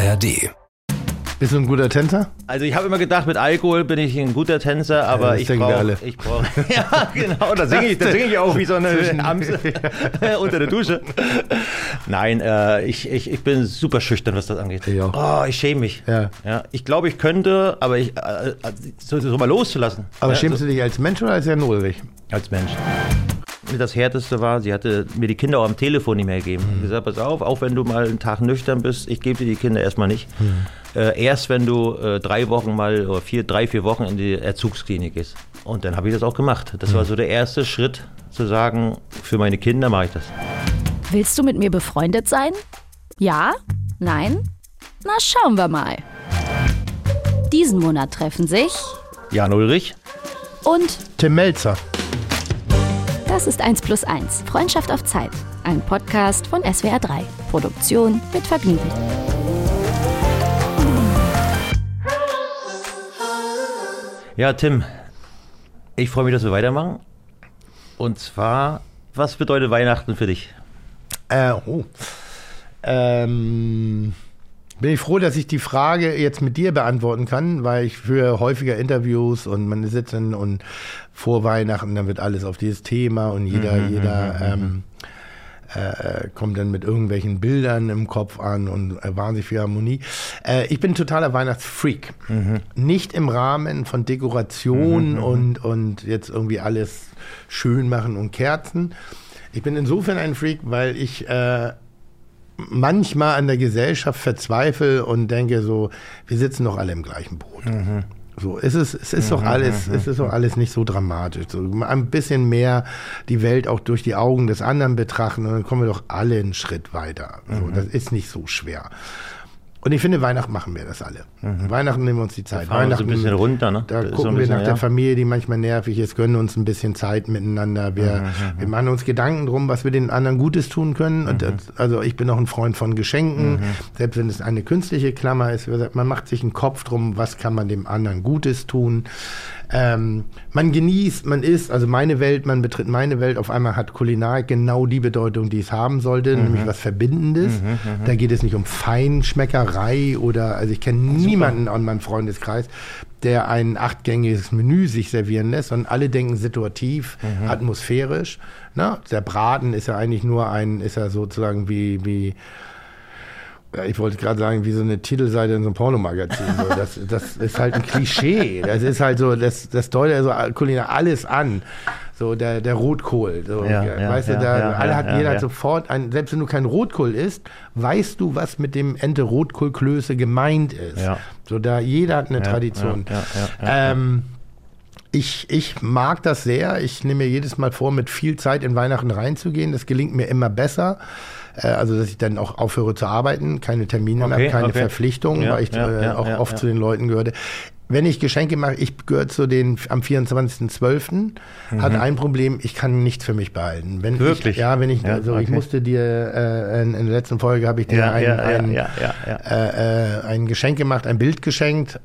ARD. Bist du ein guter Tänzer? Also ich habe immer gedacht, mit Alkohol bin ich ein guter Tänzer, aber das ich denken wir alle. brauche, ja genau, da singe ich auch wie so eine Amsel unter der Dusche. Nein, ich bin super schüchtern, was das angeht. Ich auch. Oh, ich schäme mich. Ja. Ja, ich glaube, ich könnte, aber so mal loszulassen. Aber ja, schämst du dich als Mensch oder als Jan Ulrich? als Mensch. Das Härteste war, sie hatte mir die Kinder auch am Telefon nicht mehr gegeben. Ich gesagt, pass auf, auch wenn du mal einen Tag nüchtern bist, ich gebe dir die Kinder erstmal nicht. Erst wenn du 3 Wochen mal oder 3-4 Wochen in die Erzugsklinik gehst. Und dann habe ich das auch gemacht. Das war so der erste Schritt, zu sagen, für meine Kinder mache ich das. Willst du mit mir befreundet sein? Ja? Nein? Na, schauen wir mal. Diesen Monat treffen sich Jan Ulrich und Tim Melzer. das ist 1+1, Freundschaft auf Zeit. Ein Podcast von SWR 3. Produktion mit Vergnügen. Ja, Tim, ich freue mich, dass wir weitermachen. Und zwar, was bedeutet Weihnachten für dich? Bin ich froh, dass ich die Frage jetzt mit dir beantworten kann, weil ich führe häufiger Interviews und man sitzt dann und vor Weihnachten, dann wird alles auf dieses Thema und jeder kommt dann mit irgendwelchen Bildern im Kopf an und wahnsinnig viel Harmonie. Ich bin totaler Weihnachtsfreak. Nicht im Rahmen von Dekoration und jetzt irgendwie alles schön machen und Kerzen. Ich bin insofern ein Freak, weil ich manchmal an der Gesellschaft verzweifle und denke so, wir sitzen doch alle im gleichen Boot. So, es ist doch alles nicht so dramatisch. So, ein bisschen mehr die Welt auch durch die Augen des anderen betrachten und dann kommen wir doch alle einen Schritt weiter. So, das ist nicht so schwer. Und ich finde, Weihnachten machen wir das alle. Weihnachten nehmen wir uns die Zeit. Fahren wir so ein bisschen runter, ne? Da Das ist gucken so ein wir bisschen, nach der Familie, die manchmal nervig ist, gönnen uns ein bisschen Zeit miteinander. Wir machen uns Gedanken drum, was wir den anderen Gutes tun können. Und also ich bin auch ein Freund von Geschenken, selbst wenn es eine künstliche Klammer ist. Man macht sich einen Kopf drum, was kann man dem anderen Gutes tun. Man genießt, man isst, also man betritt meine Welt, auf einmal hat Kulinarik genau die Bedeutung, die es haben sollte, nämlich was Verbindendes. Da geht es nicht um Feinschmeckerei oder, also ich kenne niemanden an meinem Freundeskreis, der ein 8-gängiges Menü sich servieren lässt, sondern alle denken situativ, atmosphärisch. Na, der Braten ist ja eigentlich nur ist ja sozusagen wie ich wollte gerade sagen, wie so eine Titelseite in so einem Pornomagazin. So, das ist halt ein Klischee. Das ist halt so, das deutet so kulinarisch alles an. So der Rotkohl. So, jeder hat sofort selbst wenn du kein Rotkohl isst, weißt du, was mit dem Ente Rotkohlklöße gemeint ist. Ja. So, jeder hat eine Tradition. Ich mag das sehr. Ich nehme mir jedes Mal vor, mit viel Zeit in Weihnachten reinzugehen. Das gelingt mir immer besser. Also, dass ich dann auch aufhöre zu arbeiten, keine Termine mehr, keine Verpflichtungen, weil ich oft zu den Leuten gehörte. Wenn ich Geschenke mache, ich gehöre zu den am 24.12. Hat ein Problem, ich kann nichts für mich behalten. Wirklich? Ich musste dir, in der letzten Folge habe ich dir ein Geschenk gemacht, ein Bild geschenkt.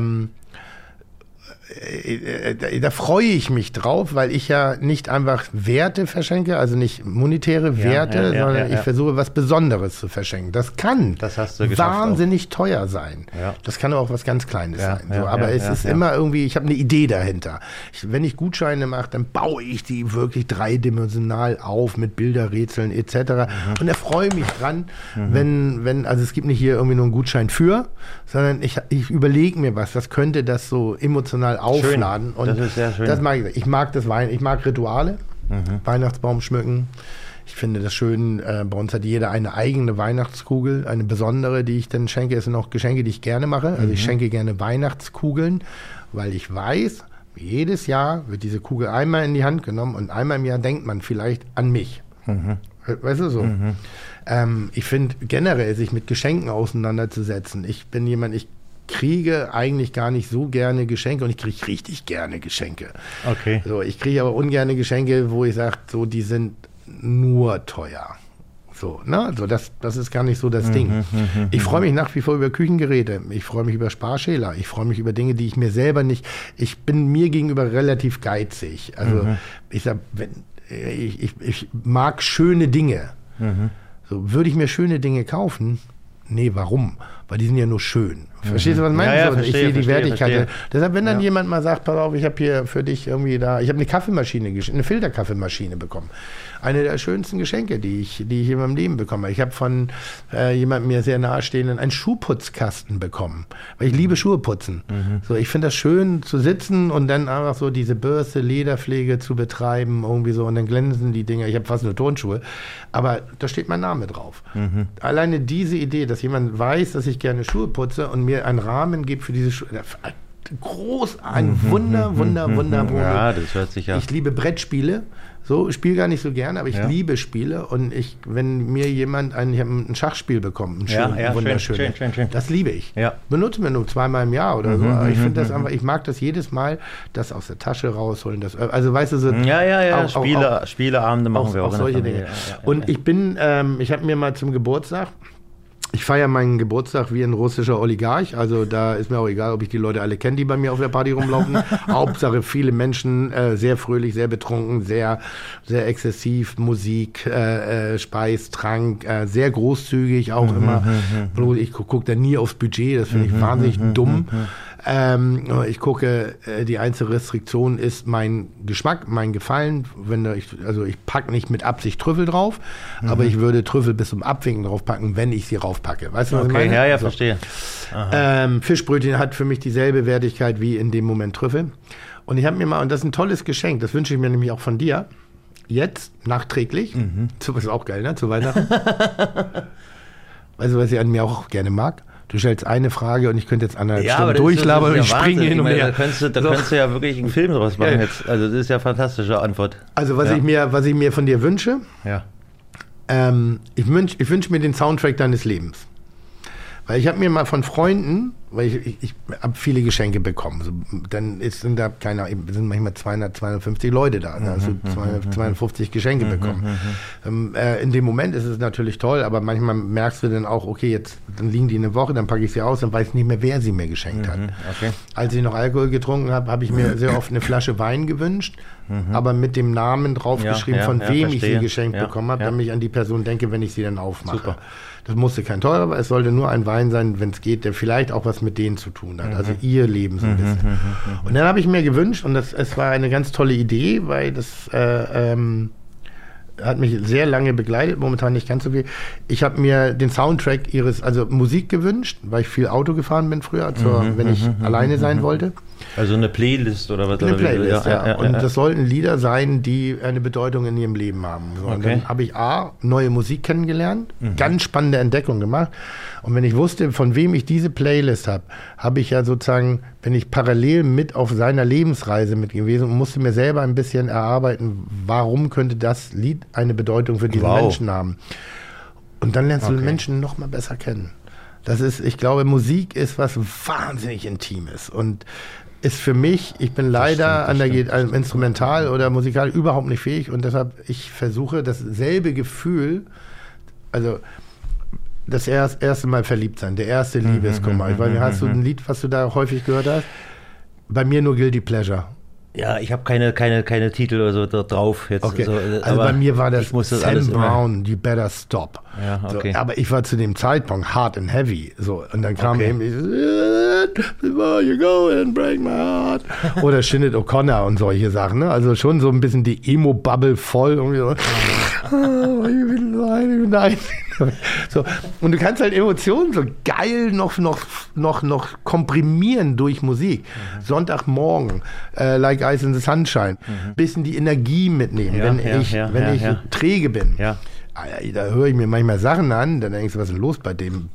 Da freue ich mich drauf, weil ich ja nicht einfach Werte verschenke, also nicht monetäre Werte, sondern ich versuche, was Besonderes zu verschenken. Das kann wahnsinnig teuer sein. Ja. Das kann auch was ganz Kleines sein. So, aber es ist immer irgendwie, ich habe eine Idee dahinter. Wenn ich Gutscheine mache, dann baue ich die wirklich dreidimensional auf mit Bilderrätseln etc. Und erfreue mich dran, also es gibt nicht hier irgendwie nur einen Gutschein für, sondern ich überlege mir was könnte das so emotional aufladen. Und das ist sehr schön. Das mag ich. Ich mag das Wein, ich mag Rituale, Weihnachtsbaum schmücken. Ich finde das schön, bei uns hat jeder eine eigene Weihnachtskugel, eine besondere, die ich dann schenke. Es sind auch Geschenke, die ich gerne mache. Also ich schenke gerne Weihnachtskugeln, weil ich weiß, jedes Jahr wird diese Kugel einmal in die Hand genommen und einmal im Jahr denkt man vielleicht an mich. Weißt du so? Ich finde generell, sich mit Geschenken auseinanderzusetzen. Ich bin jemand, ich kriege eigentlich gar nicht so gerne Geschenke und ich kriege richtig gerne Geschenke. Okay. So, ich kriege aber ungerne Geschenke, wo ich sage, so, die sind nur teuer. So, ne? So, das ist gar nicht so das Ding. Ich freue mich nach wie vor über Küchengeräte. Ich freue mich über Sparschäler. Ich freue mich über Dinge, die ich mir selber nicht. Ich bin mir gegenüber relativ geizig. Also, ich sag, ich mag schöne Dinge. So, würde ich mir schöne Dinge kaufen? Nee, warum? weil die sind ja nur schön. Verstehst du, was ich meine? Ja, ich sehe die Wertigkeit. Verstehe. Deshalb, wenn dann jemand mal sagt, pass auf, ich habe hier für dich irgendwie da, ich habe eine Kaffeemaschine, eine Filterkaffeemaschine bekommen. Eine der schönsten Geschenke, die ich in meinem Leben bekomme. Ich habe von jemandem mir sehr nahestehenden einen Schuhputzkasten bekommen, weil ich liebe Schuhe putzen. So, ich finde das schön zu sitzen und dann einfach so diese Bürste, Lederpflege zu betreiben, irgendwie so, und dann glänzen die Dinger. Ich habe fast nur Turnschuhe, aber da steht mein Name drauf. Alleine diese Idee, dass jemand weiß, dass ich gerne Schuhe putze und mir einen Rahmen gibt für diese Schuhe, ein Wunder. Ja, das hört sich ja. Ich liebe Brettspiele. So, ich spiele gar nicht so gerne, aber ich liebe Spiele. Und wenn mir jemand ich habe ein Schachspiel bekommen, ein wunderschön. Schön. Das liebe ich. Ja. Benutzen wir nur 2-mal im Jahr oder so. Aber ich finde das einfach, ich mag das jedes Mal, das aus der Tasche rausholen. Also weißt du, so. Spieleabende machen wir auch. Solche Dinge. Und ich habe mir mal zum Geburtstag, ich feiere meinen Geburtstag wie ein russischer Oligarch, also da ist mir auch egal, ob ich die Leute alle kenne, die bei mir auf der Party rumlaufen. Hauptsache viele Menschen, sehr fröhlich, sehr betrunken, sehr, sehr exzessiv, Musik, Speis, Trank, sehr großzügig auch immer. Ich gucke da nie aufs Budget, das finde ich wahnsinnig dumm. Ich gucke, die einzige Restriktion ist mein Geschmack, mein Gefallen. Ich packe nicht mit Absicht Trüffel drauf, aber ich würde Trüffel bis zum Abwinken drauf packen, wenn ich sie raufpacke. Weißt du, was ich meine? Ja, verstehe. Fischbrötchen hat für mich dieselbe Wertigkeit wie in dem Moment Trüffel. Und ich habe mir mal, und das ist ein tolles Geschenk, das wünsche ich mir nämlich auch von dir, jetzt, nachträglich, das ist auch geil, ne, zu Weihnachten. Weißt du, was ich an mir auch gerne mag? Du stellst eine Frage und ich könnte jetzt 1,5 Stunden durchlabern und ich springe hin und her. Da könntest du ja wirklich einen Film draus machen jetzt. Also das ist ja eine fantastische Antwort. Also was ich mir von dir wünsche, ich wünsche mir den Soundtrack deines Lebens. Weil ich habe mir mal von Freunden, weil ich habe viele Geschenke bekommen. So, dann sind manchmal 200, 250 Leute da. Da hast du 250 Geschenke bekommen. In dem Moment ist es natürlich toll, aber manchmal merkst du dann auch, okay, dann liegen die eine Woche, dann packe ich sie aus und weiß nicht mehr, wer sie mir geschenkt hat. Okay. Als ich noch Alkohol getrunken habe, habe ich mir sehr oft eine Flasche Wein gewünscht, aber mit dem Namen draufgeschrieben, von wem ich sie geschenkt bekommen habe, damit ich an die Person denke, wenn ich sie dann aufmache. Super. Das musste kein teurer, aber es sollte nur ein Wein sein, wenn es geht, der vielleicht auch was mit denen zu tun hat. Also ihr Leben so ein bisschen. Und dann habe ich mir gewünscht, und es war eine ganz tolle Idee, weil das hat mich sehr lange begleitet, momentan nicht ganz so viel. Ich habe mir den Soundtrack Musik gewünscht, weil ich viel Auto gefahren bin früher, wenn ich alleine sein wollte. Also eine Playlist oder was? Eine Playlist, ja. Und das sollten Lieder sein, die eine Bedeutung in ihrem Leben haben. So, und dann habe ich neue Musik kennengelernt, ganz spannende Entdeckung gemacht. Und wenn ich wusste, von wem ich diese Playlist habe, habe ich ja sozusagen, bin ich parallel mit auf seiner Lebensreise mit gewesen und musste mir selber ein bisschen erarbeiten, warum könnte das Lied eine Bedeutung für diesen Menschen haben. Und dann lernst du den Menschen noch mal besser kennen. Ich glaube, Musik ist was wahnsinnig Intimes und ist für mich, ich bin leider instrumental oder musikal überhaupt nicht fähig und deshalb, ich versuche dasselbe Gefühl, also das erste Mal verliebt sein, der erste Liebeskummer. Ich weiß nicht, hast du ein Lied, was du da häufig gehört hast? Bei mir nur Guilty Pleasure. Ja, ich habe keine Titel oder so da drauf jetzt. Okay. So, also bei mir war das Sam Brown, You Better Stop. Ja, okay. So, aber ich war zu dem Zeitpunkt hard and heavy. So, und dann kam eben Before you go and break my heart. Oder Sinead O'Connor und solche Sachen. Ne? Also schon so ein bisschen die Emo-Bubble voll. Und so, ich bin nein. So, und du kannst halt Emotionen so geil noch komprimieren durch Musik. Sonntagmorgen, Like Ice in the Sunshine. Bisschen die Energie mitnehmen, wenn ich träge bin. Ja. Da höre ich mir manchmal Sachen an, dann denkst du, was ist los bei dem?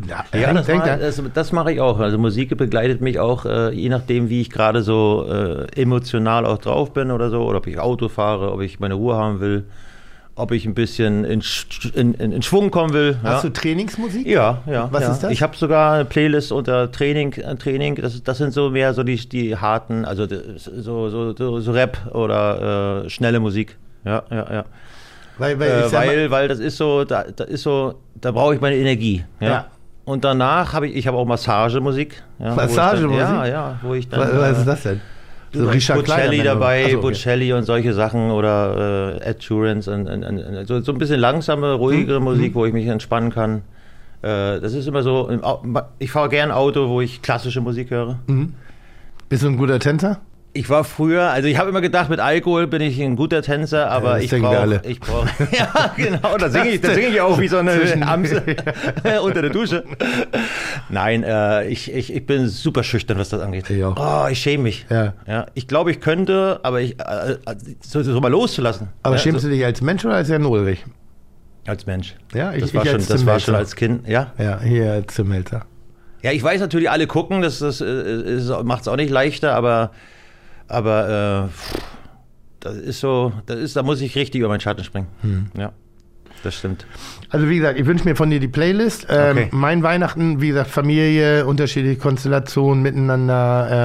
Das mache ich auch. Also Musik begleitet mich auch, je nachdem, wie ich gerade so emotional auch drauf bin oder so, oder ob ich Auto fahre, ob ich meine Ruhe haben will. Ob ich ein bisschen in Schwung kommen will. Hast du Trainingsmusik? Ja. Was ist das? Ich habe sogar eine Playlist unter Training. Das sind so mehr so die harten, also so Rap oder schnelle Musik. Ja. Weil das ist so, da brauche ich meine Energie. Ja. Und danach habe ich auch Massagemusik. Ja, Massagemusik? Wo ich dann, was ist das denn? So Bocelli dabei, Bocelli und solche Sachen oder Ed Sheeran und so ein bisschen langsame, ruhigere Musik, wo ich mich entspannen kann. Das ist immer so, ich fahre gerne Auto, wo ich klassische Musik höre. Bist du ein guter Tänzer? Ich war früher, also ich habe immer gedacht, mit Alkohol bin ich ein guter Tänzer, aber ich brauche, ja genau, da singe ich auch wie so eine Amsel unter der Dusche. Nein, ich bin super schüchtern, was das angeht. Ich schäme mich. Ja, ich glaube, ich könnte, aber so mal loszulassen. Aber schämst du dich als Mensch oder als Jan Ulrich? Als Mensch. Ja, das war schon als Kind, ja. Ja, hier zum Melzer. Ja, ich weiß natürlich, alle gucken, das macht es auch nicht leichter, aber das ist so, da muss ich richtig über meinen Schatten springen. Ja, das stimmt. Also wie gesagt, ich wünsche mir von dir die Playlist. Okay. Mein Weihnachten, wie gesagt, Familie, unterschiedliche Konstellationen miteinander.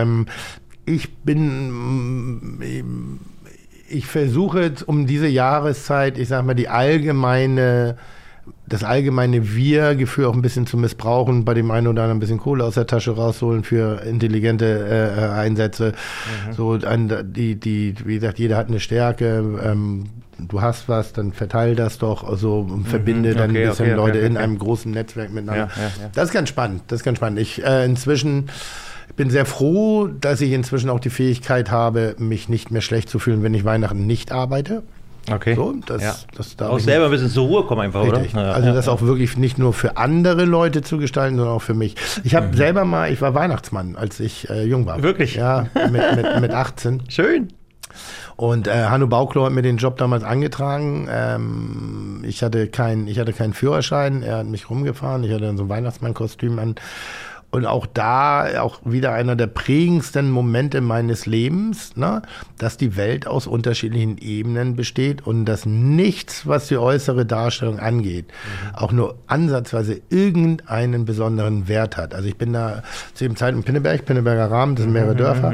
Ich versuche jetzt um diese Jahreszeit, ich sag mal, das allgemeine Wir-Gefühl auch ein bisschen zu missbrauchen, bei dem einen oder anderen ein bisschen Kohle aus der Tasche rausholen für intelligente Einsätze. So, wie gesagt, jeder hat eine Stärke. Du hast was, dann verteil das doch, also verbinde dann ein bisschen Leute in einem großen Netzwerk miteinander. Ja. Das ist ganz spannend. Ich bin sehr froh, dass ich inzwischen auch die Fähigkeit habe, mich nicht mehr schlecht zu fühlen, wenn ich Weihnachten nicht arbeite. Okay. So, auch selber ein bisschen zur Ruhe kommen einfach, richtig, oder? Also das auch wirklich nicht nur für andere Leute zu gestalten, sondern auch für mich. Ich habe ich war Weihnachtsmann, als ich jung war. Wirklich? Ja, mit 18. Schön. Und Hanno Bauklo hat mir den Job damals angetragen. Ich hatte keinen Führerschein, er hat mich rumgefahren, ich hatte dann so ein Weihnachtsmannkostüm an. Und auch wieder einer der prägendsten Momente meines Lebens, ne, dass die Welt aus unterschiedlichen Ebenen besteht und dass nichts, was die äußere Darstellung angeht, auch nur ansatzweise irgendeinen besonderen Wert hat. Also ich bin da zu dem Zeitpunkt Pinneberger Rahmen, das sind mehrere Dörfer.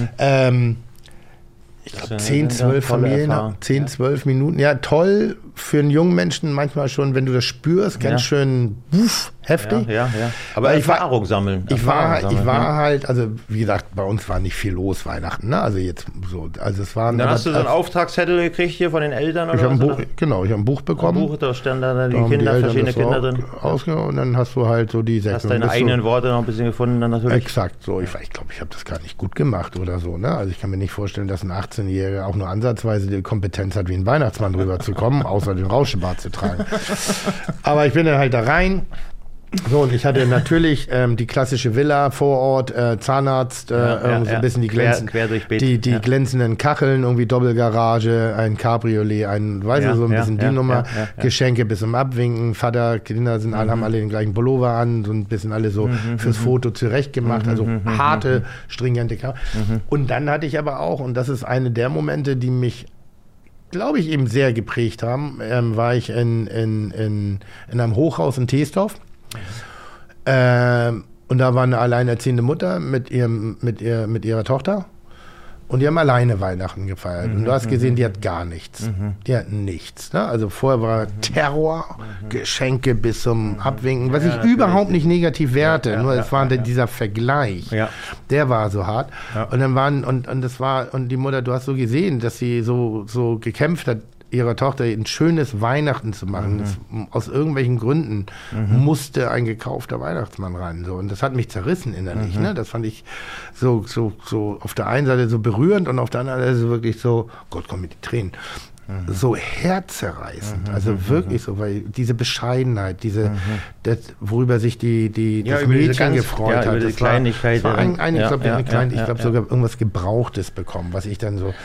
Ich glaube 10, 12 Familien, 10, 12 Minuten. Ja, toll für einen jungen Menschen manchmal schon, wenn du das spürst, ganz schön heftig. Ja. Aber Erfahrung sammeln. Ich war halt, also wie gesagt, bei uns war nicht viel los Weihnachten, ne? Also jetzt so, also es waren. Dann hast du so einen Auftragszettel gekriegt hier von den Eltern oder ich habe ein Buch bekommen. Da standen dann verschiedene Kinder drin. Und dann hast du halt so die 6. Hast deine eigenen Worte noch ein bisschen gefunden dann natürlich. Exakt, so. Ich glaube, ich habe das gar nicht gut gemacht oder so, ne? Also ich kann mir nicht vorstellen, dass ein 18-Jähriger auch nur ansatzweise die Kompetenz hat, wie ein Weihnachtsmann rüberzukommen, außer den Rauschebart zu tragen. Aber ich bin dann halt da rein. So, und ich hatte natürlich die klassische Villa vor Ort, Zahnarzt, so ein bisschen die glänzenden Kacheln, irgendwie Doppelgarage, ein Cabriolet, so ein bisschen die Nummer, Geschenke bis zum Abwinken, Vater, Kinder haben alle den gleichen Pullover an, so ein bisschen alle so fürs Foto zurecht gemacht, also harte, stringente Und dann hatte ich aber auch, und das ist eine der Momente, die mich, glaube ich, eben sehr geprägt haben, war ich in einem Hochhaus in Teesdorf. Und da war eine alleinerziehende Mutter mit ihrer Tochter und die haben alleine Weihnachten gefeiert. Und du hast gesehen, die hat gar nichts. Die hat nichts. Ne? Also vorher war Terror, Geschenke bis zum Abwinken, was ich überhaupt nicht negativ werte. Nur es war dieser Vergleich, der war so hart. Und dann und die Mutter, du hast so gesehen, dass sie so gekämpft hat, ihrer Tochter ein schönes Weihnachten zu machen. Aus irgendwelchen Gründen musste ein gekaufter Weihnachtsmann rein. So. Und das hat mich zerrissen innerlich. Ne? Das fand ich so auf der einen Seite so berührend und auf der anderen Seite so wirklich so, Gott, komm mit die Tränen. So herzerreißend. Also wirklich so, weil diese Bescheidenheit, das, worüber sich das Mädchen gefreut hat. Das Kleinigkeit. Ich glaube sogar irgendwas Gebrauchtes bekommen, was ich dann so,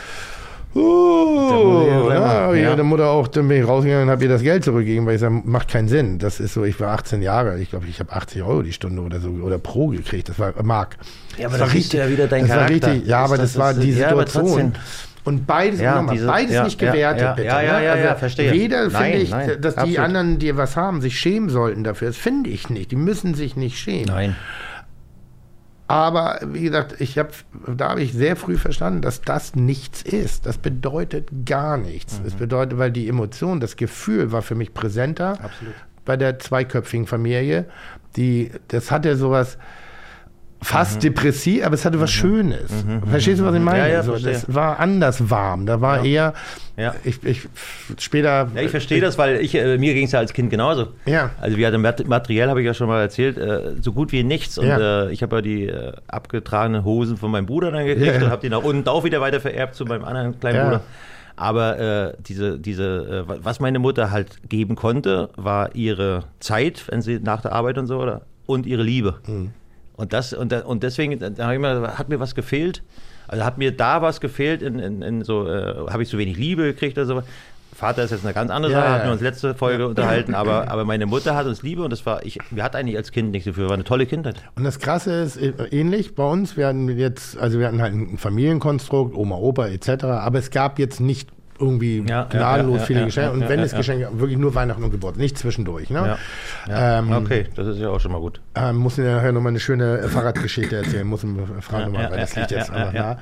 der Mutter auch, dann bin ich rausgegangen und habe ihr das Geld zurückgegeben, weil ich sage, macht keinen Sinn. Das ist so, ich war 18 Jahre, ich glaube, ich habe 80 € die Stunde oder so, oder pro gekriegt, das war Mark. Ja, aber das riecht ja wieder dein Charakter. War richtig, ja, aber das war die Situation. Und beides, nicht gewertet, bitte. Ja, verstehe. Weder finde ich, dass die anderen, die was haben, sich schämen sollten dafür. Das finde ich nicht. Die müssen sich nicht schämen. Nein. Aber wie gesagt, da habe ich sehr früh verstanden, dass das nichts ist. Das bedeutet gar nichts. Es bedeutet, weil die Emotion, das Gefühl war für mich präsenter. Absolut. Bei der zweiköpfigen Familie. Das hatte sowas, fast depressiv, aber es hatte was Schönes. Verstehst du, was ich meine? Ja, so, das war anders warm. Da war eher, später... Ja, ich verstehe das, weil mir ging es ja als Kind genauso. Ja. Also wir hatten materiell, habe ich ja schon mal erzählt, so gut wie nichts. Und ich habe ja die abgetragenen Hosen von meinem Bruder dann gekriegt und habe die nach unten auch wieder weiter vererbt zu meinem anderen kleinen Bruder. Aber was meine Mutter halt geben konnte, war ihre Zeit, wenn sie nach der Arbeit und so, und ihre Liebe. Und deswegen hat mir was gefehlt. Also hat mir da was gefehlt, habe ich zu wenig Liebe gekriegt oder so. Vater ist jetzt eine ganz andere Sache, hatten wir uns letzte Folge unterhalten, aber meine Mutter hat uns Liebe und wir hatten eigentlich als Kind nichts dafür, war eine tolle Kindheit. Und das Krasse ist, ähnlich bei uns, wir hatten halt ein Familienkonstrukt, Oma, Opa etc., aber es gab jetzt nicht irgendwie gnadenlos viele Geschenke und wenn es Geschenke, wirklich nur Weihnachten und Geburtstag, nicht zwischendurch. Ne? Okay, das ist ja auch schon mal gut. Muss ich nachher nochmal eine schöne Fahrradgeschichte erzählen, muss ich fragen nochmal, weil das liegt jetzt einfach nah.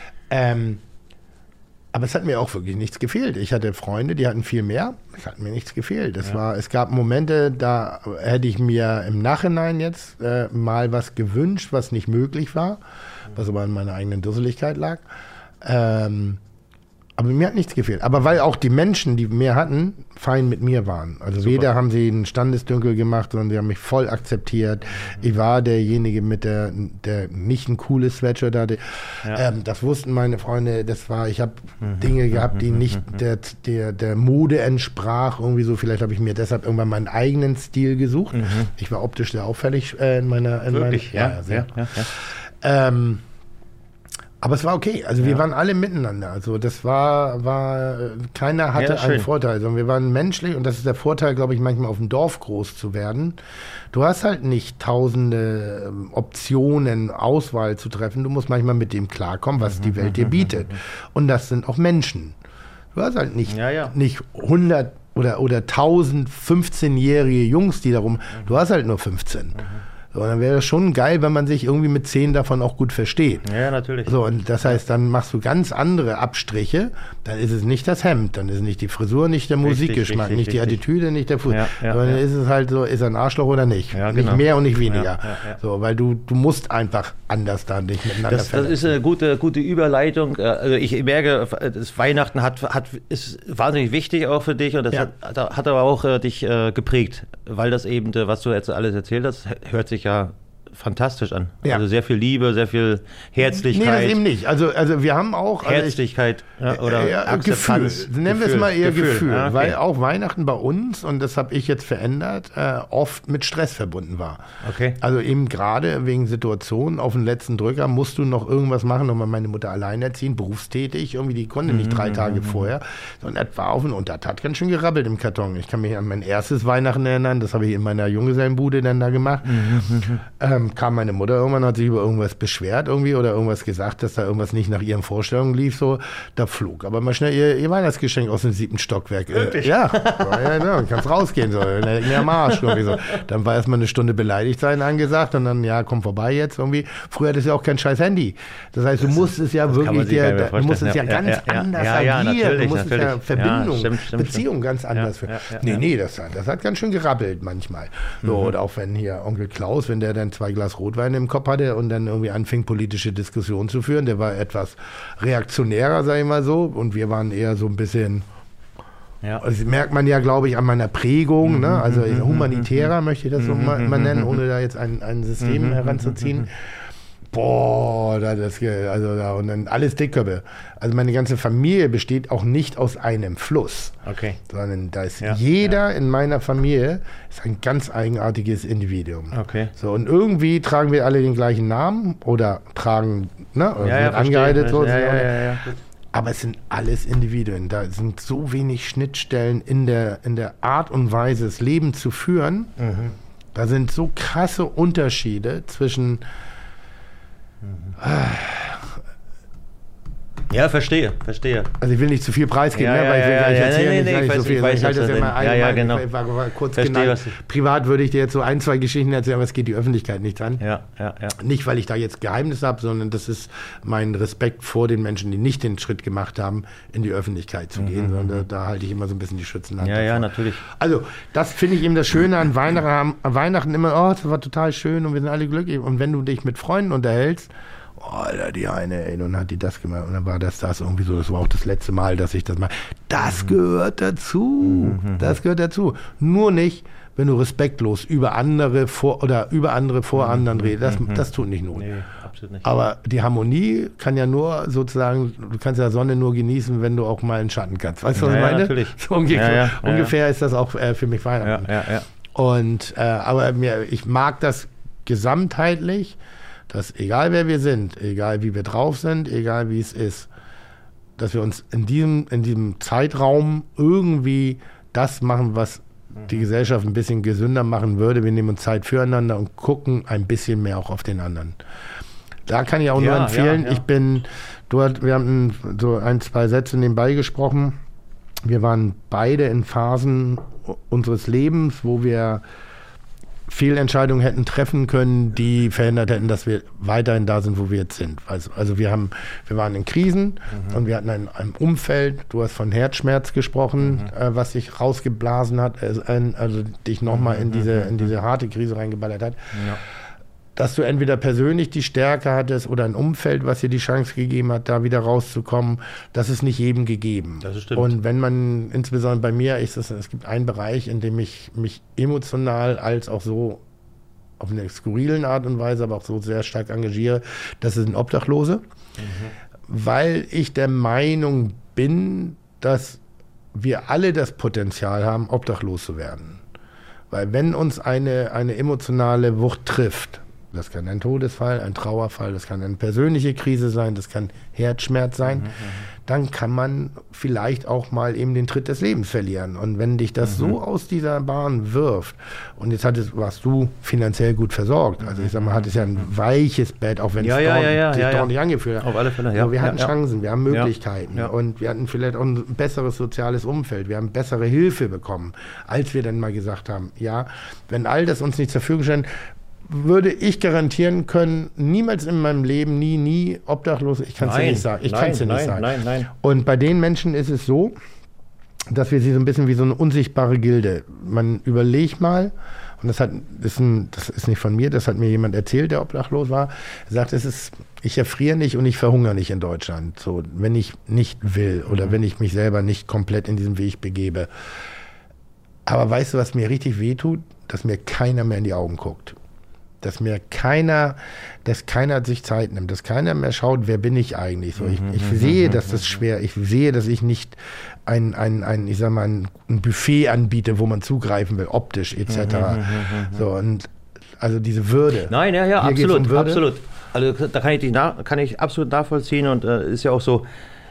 Aber es hat mir auch wirklich nichts gefehlt. Ich hatte Freunde, die hatten viel mehr, es hat mir nichts gefehlt. Es gab Momente, da hätte ich mir im Nachhinein jetzt mal was gewünscht, was nicht möglich war, was aber an meiner eigenen Dusseligkeit lag. Aber mir hat nichts gefehlt. Aber weil auch die Menschen, die mehr hatten, fein mit mir waren. Also super. Weder haben sie einen Standesdünkel gemacht, sondern sie haben mich voll akzeptiert. Ich war derjenige der nicht ein cooles Sweatshirt hatte. Das wussten meine Freunde. Ich habe Dinge gehabt, die nicht der Mode entsprach. Irgendwie so. Vielleicht habe ich mir deshalb irgendwann meinen eigenen Stil gesucht. Ich war optisch sehr auffällig in meiner... Wirklich? Sehr. Aber es war okay. Also wir waren alle miteinander. Also das war keiner hatte einen Vorteil, sondern wir waren menschlich und das ist der Vorteil, glaube ich, manchmal auf dem Dorf groß zu werden. Du hast halt nicht tausende Optionen, Auswahl zu treffen. Du musst manchmal mit dem klarkommen, was die Welt dir bietet. Und das sind auch Menschen. Du hast halt nicht 100 oder 1000 15-jährige Jungs, die darum. Du hast halt nur 15. So, dann wäre das schon geil, wenn man sich irgendwie mit 10 davon auch gut versteht. Ja, natürlich. So, und das heißt, dann machst du ganz andere Abstriche. Dann ist es nicht das Hemd, dann ist es nicht die Frisur, nicht der Musikgeschmack, nicht die Attitüde, nicht der Fuß. Sondern ist es halt so, ist er ein Arschloch oder nicht. Ja, genau. Nicht mehr und nicht weniger. So, weil du musst einfach anders da dich miteinander verletzen. Das ist eine gute Überleitung. Also ich merke, das Weihnachten ist wahnsinnig wichtig auch für dich und das hat aber auch dich geprägt, weil das eben, was du jetzt alles erzählt hast, hört sich ja fantastisch an. Ja. Also sehr viel Liebe, sehr viel Herzlichkeit. Nee, das eben nicht. Also wir haben auch... Herzlichkeit oder Akzeptanz. Gefühl. Nennen wir es mal eher Gefühl. Okay. Weil auch Weihnachten bei uns, und das habe ich jetzt verändert, oft mit Stress verbunden war. Okay. Also eben gerade wegen Situationen auf den letzten Drücker musst du noch irgendwas machen, nochmal meine Mutter alleinerziehend, berufstätig, irgendwie, die konnte nicht 3 Tage vorher, sondern das war und das hat ganz schön gerabbelt im Karton. Ich kann mich an mein erstes Weihnachten erinnern, das habe ich in meiner Junggesellenbude dann da gemacht. Kam meine Mutter irgendwann, hat sich über irgendwas beschwert irgendwie oder irgendwas gesagt, dass da irgendwas nicht nach ihren Vorstellungen lief, so, da flog aber mal schnell ihr Weihnachtsgeschenk aus dem 7. Stockwerk. Ja, kannst rausgehen, so, mir am Arsch, irgendwie so. Dann war erstmal eine Stunde beleidigt sein angesagt und dann, komm vorbei jetzt irgendwie. Früher hattest du ja auch kein scheiß Handy. Das heißt, du musst es ja wirklich, du musst es ja ganz anders agieren. Du musst es ja Verbindung, Beziehung ganz anders führen. Nee, das hat ganz schön gerabbelt manchmal. So, oder auch wenn hier Onkel Klaus, wenn der dann 2 Glas Rotwein im Kopf hatte und dann irgendwie anfing, politische Diskussionen zu führen. Der war etwas reaktionärer, sag ich mal so. Und wir waren eher so ein bisschen, das merkt man ja, glaube ich, an meiner Prägung, ne? Also humanitärer möchte ich das so mal nennen, ohne da jetzt ein System heranzuziehen. Boah, und dann alles Dickköpfe. Also meine ganze Familie besteht auch nicht aus einem Fluss. Okay. Sondern da ist jeder in meiner Familie ist ein ganz eigenartiges Individuum. Okay. So, und irgendwie tragen wir alle den gleichen Namen oder tragen, angeheiratet. So, aber es sind alles Individuen. Da sind so wenig Schnittstellen in der Art und Weise, das Leben zu führen. Da sind so krasse Unterschiede zwischen Ja, verstehe. Also ich will nicht zu viel preisgeben, weil ich will gleich erzählen, ich nicht so viel. Ich halte das ja mal allgemein. Ja, genau. Ich war kurz genannt. Privat würde ich dir jetzt so 1, 2 Geschichten erzählen, aber es geht die Öffentlichkeit nicht an. Ja. Nicht, weil ich da jetzt Geheimnis habe, sondern das ist mein Respekt vor den Menschen, die nicht den Schritt gemacht haben, in die Öffentlichkeit zu gehen, sondern da halte ich immer so ein bisschen die Schützenhand davor. Ja, natürlich. Also, das finde ich eben das Schöne an Weihnachten immer, das war total schön und wir sind alle glücklich. Und wenn du dich mit Freunden unterhältst, Alter, die eine, ey, nun hat die das gemacht und dann war das irgendwie so, das war auch das letzte Mal, dass ich das mache. Das gehört dazu. Das gehört dazu. Nur nicht, wenn du respektlos über andere vor anderen redest. Das tut nicht Not. Nee, absolut nicht. Aber die Harmonie kann ja nur sozusagen, du kannst ja Sonne nur genießen, wenn du auch mal in Schatten kannst. Weißt du, was ich meine? Natürlich. So ungefähr ist das auch für mich Weihnachten. Ja. Und, aber ich mag das gesamtheitlich, dass egal wer wir sind, egal wie wir drauf sind, egal wie es ist, dass wir uns in diesem Zeitraum irgendwie das machen, was die Gesellschaft ein bisschen gesünder machen würde. Wir nehmen uns Zeit füreinander und gucken ein bisschen mehr auch auf den anderen. Da kann ich auch nur empfehlen, wir haben so 1, 2 Sätze nebenbei gesprochen. Wir waren beide in Phasen unseres Lebens, wo wir Fehlentscheidungen hätten treffen können, die verhindert hätten, dass wir weiterhin da sind, wo wir jetzt sind. Also wir waren in Krisen und wir hatten ein Umfeld, du hast von Herzschmerz gesprochen, was sich rausgeblasen hat, also dich nochmal in diese harte Krise reingeballert hat. Ja. Dass du entweder persönlich die Stärke hattest oder ein Umfeld, was dir die Chance gegeben hat, da wieder rauszukommen, das ist nicht jedem gegeben. Das stimmt. Und wenn man, insbesondere bei mir, es gibt einen Bereich, in dem ich mich emotional als auch so auf eine skurrilen Art und Weise, aber auch so sehr stark engagiere, das sind Obdachlose, weil ich der Meinung bin, dass wir alle das Potenzial haben, obdachlos zu werden. Weil wenn uns eine emotionale Wucht trifft, das kann ein Todesfall, ein Trauerfall, das kann eine persönliche Krise sein, das kann Herzschmerz sein, dann kann man vielleicht auch mal eben den Tritt des Lebens verlieren. Und wenn dich das so aus dieser Bahn wirft, und jetzt warst du finanziell gut versorgt, also ich sag mal, hattest ja ein weiches Bett, auch wenn es sich doch nicht angefühlt hat. Auf alle Fälle, ja. Aber wir hatten Chancen, wir haben Möglichkeiten und wir hatten vielleicht auch ein besseres soziales Umfeld, wir haben bessere Hilfe bekommen, als wir dann mal gesagt haben, ja, wenn all das uns nicht zur Verfügung steht, würde ich garantieren können, niemals in meinem Leben, nie obdachlos, ich kann es dir nicht sagen. Nein. Und bei den Menschen ist es so, dass wir sie so ein bisschen wie so eine unsichtbare Gilde, man überlegt mal, und das ist nicht von mir, das hat mir jemand erzählt, der obdachlos war, er sagt, ich erfriere nicht und ich verhungere nicht in Deutschland, so, wenn ich nicht will oder wenn ich mich selber nicht komplett in diesem Weg begebe. Aber weißt du, was mir richtig wehtut? Dass mir keiner mehr in die Augen guckt. Dass keiner sich Zeit nimmt, dass keiner mehr schaut, wer bin ich eigentlich. So, ich sehe, dass das schwer, ich sehe, dass ich nicht ein Buffet anbiete, wo man zugreifen will, optisch etc. So, und also diese Würde. Nein, ja, absolut. Also da kann ich absolut nachvollziehen und ist ja auch so,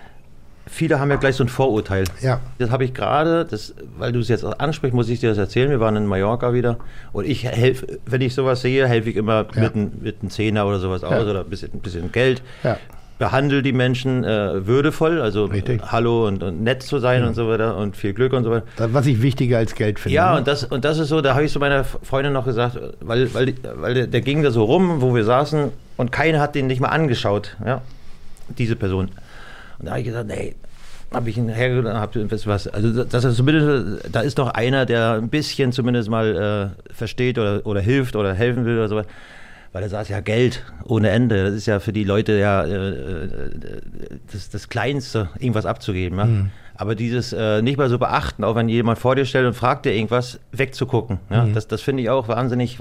viele haben ja gleich so ein Vorurteil. Ja. Das habe ich gerade, weil du es jetzt ansprichst, muss ich dir das erzählen. Wir waren in Mallorca wieder und ich helfe, wenn ich sowas sehe, helfe ich immer mit einem Zehner oder sowas aus oder ein bisschen Geld. Ja. Behandle die Menschen würdevoll, also Hallo und nett zu sein und so weiter und viel Glück und so weiter. Das, was ich wichtiger als Geld finde. Ja, und das ist so, da habe ich so meiner Freundin noch gesagt, weil der ging da so rum, wo wir saßen und keiner hat den nicht mal angeschaut, ja, diese Person. Und da habe ich gesagt, nee, habe ich ihn hergeholt, was. Also das ist zumindest, da ist noch einer, der ein bisschen zumindest mal versteht oder hilft oder helfen will oder so. Weil er sagt, ja, Geld ohne Ende, das ist ja für die Leute ja das Kleinste, irgendwas abzugeben. Ja? Aber dieses nicht mal so beachten, auch wenn jemand vor dir stellt und fragt dir irgendwas, wegzugucken. Ja? Das finde ich auch wahnsinnig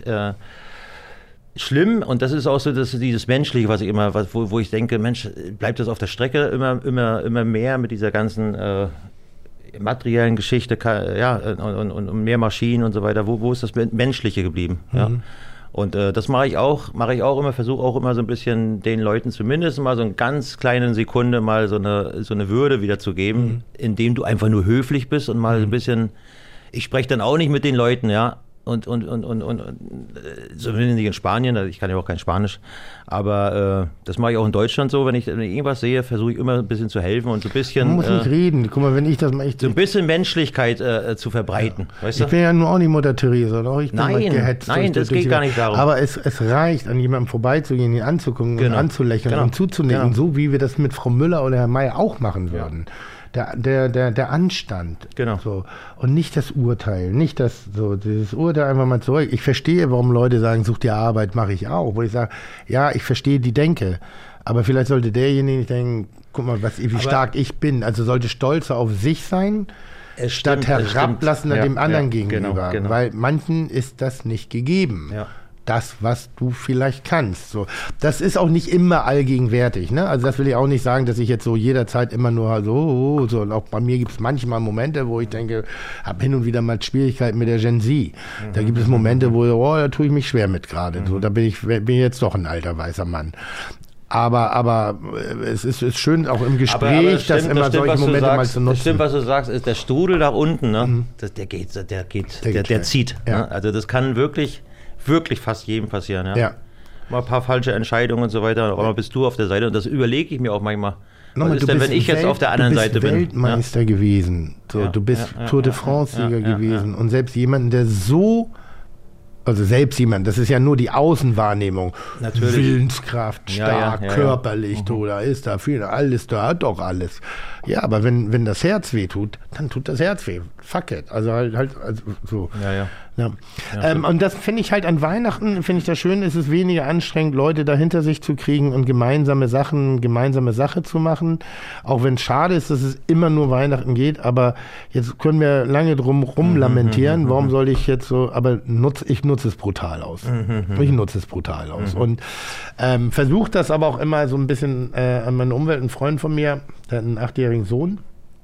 schlimm, und das ist auch so dieses Menschliche, was ich immer, wo ich denke, Mensch, bleibt das auf der Strecke immer mehr mit dieser ganzen materiellen Geschichte, und mehr Maschinen und so weiter. Wo ist das Menschliche geblieben? Ja? Und das mache ich auch immer, versuche auch immer so ein bisschen den Leuten zumindest mal so eine ganz kleine Sekunde mal so eine Würde wiederzugeben, indem du einfach nur höflich bist und mal so ein bisschen, ich spreche dann auch nicht mit den Leuten, ja, zumindest nicht in Spanien, ich kann ja auch kein Spanisch, aber das mache ich auch in Deutschland so, wenn ich irgendwas sehe, versuche ich immer ein bisschen zu helfen und so ein bisschen... Man muss nicht reden, guck mal, wenn ich das mache... So ein bisschen Menschlichkeit zu verbreiten, weißt du? Ich bin ja nur auch nicht Mutter Teresa, oder? Ich bin Nein, gehetzt. nein, das geht gar nicht darum. Aber es reicht, an jemandem vorbeizugehen, ihn anzugucken und anzulächeln und zuzunicken, so wie wir das mit Frau Müller oder Herr May auch machen würden. Der Anstand. Genau. So. Und nicht das Urteil, nicht dieses Urteil einfach mal zurück. Ich verstehe, warum Leute sagen, such dir Arbeit, mache ich auch. Wo ich sage, ja, ich verstehe die Denke. Aber vielleicht sollte derjenige nicht denken, guck mal, wie stark ich bin. Also sollte stolzer auf sich sein, statt herablassender dem anderen gegenüber. Genau. Weil manchen ist das nicht gegeben. Ja. Das, was du vielleicht kannst. So. Das ist auch nicht immer allgegenwärtig. Ne? Also das will ich auch nicht sagen, dass ich jetzt so jederzeit immer nur so. Und auch bei mir gibt es manchmal Momente, wo ich denke, habe hin und wieder mal Schwierigkeiten mit der Gen Z. Da gibt es Momente, wo da tue ich mich schwer mit gerade. So, da bin ich jetzt doch ein alter weißer Mann. Aber es ist schön auch im Gespräch, das stimmt, immer solche Momente mal zu nutzen. Das stimmt, was du sagst, ist der Strudel nach unten, ne? Der zieht. Ja. Ne? Also das kann wirklich fast jedem passieren. Ja. Mal ein paar falsche Entscheidungen und so weiter, aber bist du auf der Seite und das überlege ich mir auch manchmal. Was ist denn, wenn ich jetzt auf der anderen Seite bin? Du bist Weltmeister gewesen. So, du bist Tour de France-Sieger gewesen. Und selbst jemanden, der das ist ja nur die Außenwahrnehmung. Natürlich. Willenskraft, stark, körperlich, da ist da viel, alles, da hat doch alles. Ja, aber wenn das Herz weh tut, dann tut das Herz weh. Fuck it. Also so. Ja. Und das finde ich halt an Weihnachten, finde ich das schön, ist es weniger anstrengend, Leute dahinter sich zu kriegen und gemeinsame Sache zu machen. Auch wenn es schade ist, dass es immer nur Weihnachten geht, aber jetzt können wir lange drum lamentieren, warum soll ich jetzt so, aber ich nutze es brutal aus. Ich nutze es brutal aus. Und versuche das aber auch immer so ein bisschen an meine Umwelt. Ein Freund von mir, der hat einen 8-jährigen Sohn,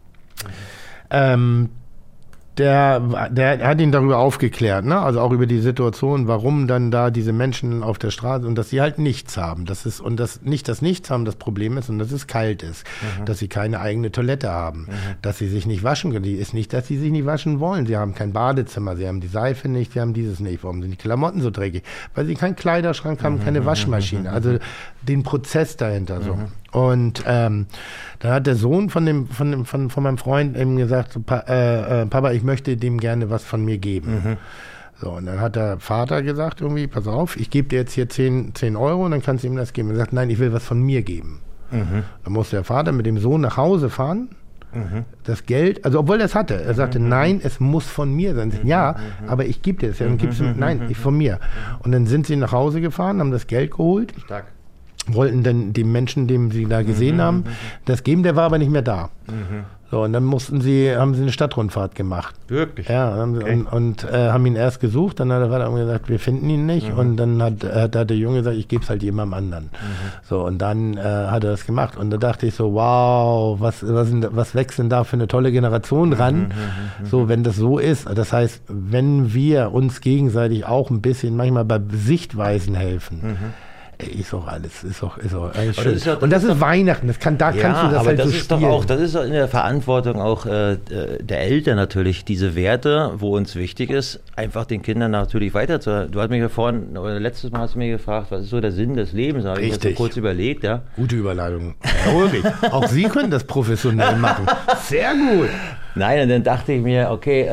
der hat ihn darüber aufgeklärt, ne? Also auch über die Situation, warum dann da diese Menschen auf der Straße und dass sie halt nichts haben. Das Nichts haben das Problem ist und dass es kalt ist, dass sie keine eigene Toilette haben, dass sie sich nicht waschen können. Die ist nicht, dass sie sich nicht waschen wollen. Sie haben kein Badezimmer, sie haben die Seife nicht, sie haben dieses nicht. Warum sind die Klamotten so dreckig? Weil sie keinen Kleiderschrank haben, keine Waschmaschine. Also den Prozess dahinter so. Und dann hat der Sohn von meinem Freund eben gesagt, so, Papa, ich möchte dem gerne was von mir geben. So, und dann hat der Vater gesagt irgendwie, pass auf, ich gebe dir jetzt hier 10 Euro und dann kannst du ihm das geben. Er sagt, nein, ich will was von mir geben. Dann musste der Vater mit dem Sohn nach Hause fahren, das Geld, also obwohl er es hatte, er sagte, nein, es muss von mir sein. Ja, aber ich gebe dir das. Dann gibst du, nein, von mir. Und dann sind sie nach Hause gefahren, haben das Geld geholt. Stark. Wollten dann dem Menschen, den sie da gesehen haben, das geben, der war aber nicht mehr da. So, und dann haben sie eine Stadtrundfahrt gemacht. Wirklich? Ja, und haben ihn erst gesucht, dann hat der Vater gesagt, wir finden ihn nicht, und dann hat der Junge gesagt, ich gebe es halt jemandem anderen. So, und dann hat er das gemacht, und da dachte ich so, wow, was wächst denn da für eine tolle Generation ran, so, wenn das so ist. Das heißt, wenn wir uns gegenseitig auch ein bisschen manchmal bei Sichtweisen helfen, ist doch alles, ist doch alles schön. Und das ist Weihnachten, kannst du das aber halt das so ist spielen. Doch auch, das ist in der Verantwortung auch der Eltern natürlich, diese Werte, wo uns wichtig ist, einfach den Kindern natürlich weiterzuhalten. Du hast mich ja vorhin, oder letztes Mal hast du mir gefragt, was ist so der Sinn des Lebens? Da habe ich mir so kurz überlegt, ja. Gute Überleitung. Auch Sie können das professionell machen. Sehr gut. Nein, und dann dachte ich mir, okay,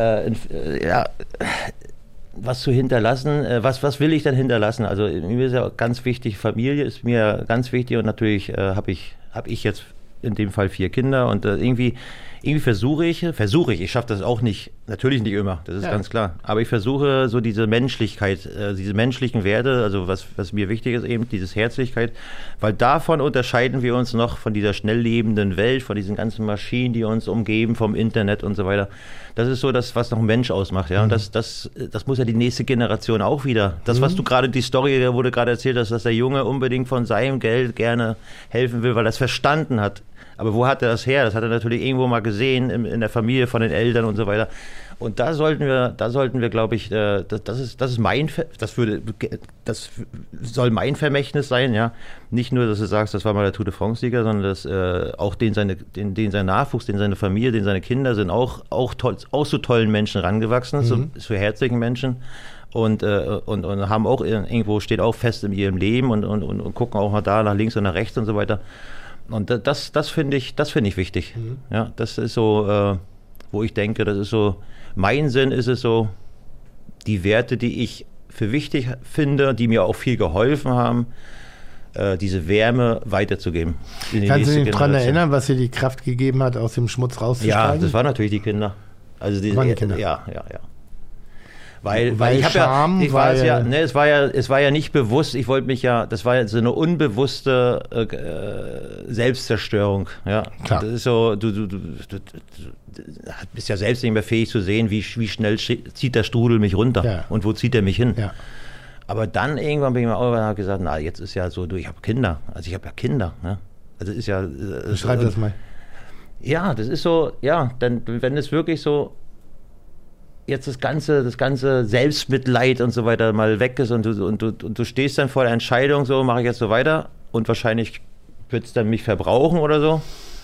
was zu hinterlassen, was will ich denn hinterlassen? Also mir ist ja ganz wichtig, Familie ist mir ganz wichtig, und natürlich habe ich jetzt in dem Fall 4 Kinder, und irgendwie versuche ich schaffe das auch nicht, natürlich nicht immer, das ist ganz klar, aber ich versuche so diese Menschlichkeit, diese menschlichen Werte, also was mir wichtig ist eben, diese Herzlichkeit, weil davon unterscheiden wir uns noch von dieser schnell lebenden Welt, von diesen ganzen Maschinen, die uns umgeben, vom Internet und so weiter. Das ist so das, was noch ein Mensch ausmacht, ja, und das muss ja die nächste Generation auch wieder, was du gerade, die Story, wo du gerade erzählt hast, dass der Junge unbedingt von seinem Geld gerne helfen will, weil er es verstanden hat. Aber wo hat er das her? Das hat er natürlich irgendwo mal gesehen, in der Familie von den Eltern und so weiter. Und da sollten wir, glaube ich, das soll mein Vermächtnis sein, ja. Nicht nur, dass du sagst, das war mal der Tour de France-Sieger, sondern dass auch sein Nachwuchs, seine Familie, seine Kinder sind auch zu tollen Menschen rangewachsen, zu herzigen Menschen. Und haben auch irgendwo, steht auch fest in ihrem Leben und gucken auch mal da nach links und nach rechts und so weiter. Und das finde ich wichtig. Ja, das ist so, wo ich denke, das ist so, mein Sinn ist es so, die Werte, die ich für wichtig finde, die mir auch viel geholfen haben, diese Wärme weiterzugeben. Kannst du dich daran erinnern, was dir die Kraft gegeben hat, aus dem Schmutz rauszusteigen? Ja, das waren natürlich die Kinder. Also waren die Kinder? Ja. Weil ich habe Scham, es war ja nicht bewusst, ich wollte mich ja, das war ja so eine unbewusste Selbstzerstörung. Ja. Klar. Das ist so, du bist ja selbst nicht mehr fähig zu sehen, wie schnell zieht der Strudel mich runter und wo zieht er mich hin. Ja. Aber dann irgendwann bin ich mal gesagt, na, jetzt ist ja so, ich habe Kinder. Also ich habe ja Kinder. Ne? Also ist ja. Beschreib das mal. Ja, das ist so, ja, dann, wenn es wirklich so jetzt das ganze Selbstmitleid und so weiter mal weg ist und du stehst dann vor der Entscheidung, so mache ich jetzt so weiter und wahrscheinlich wird es dann mich verbrauchen oder so.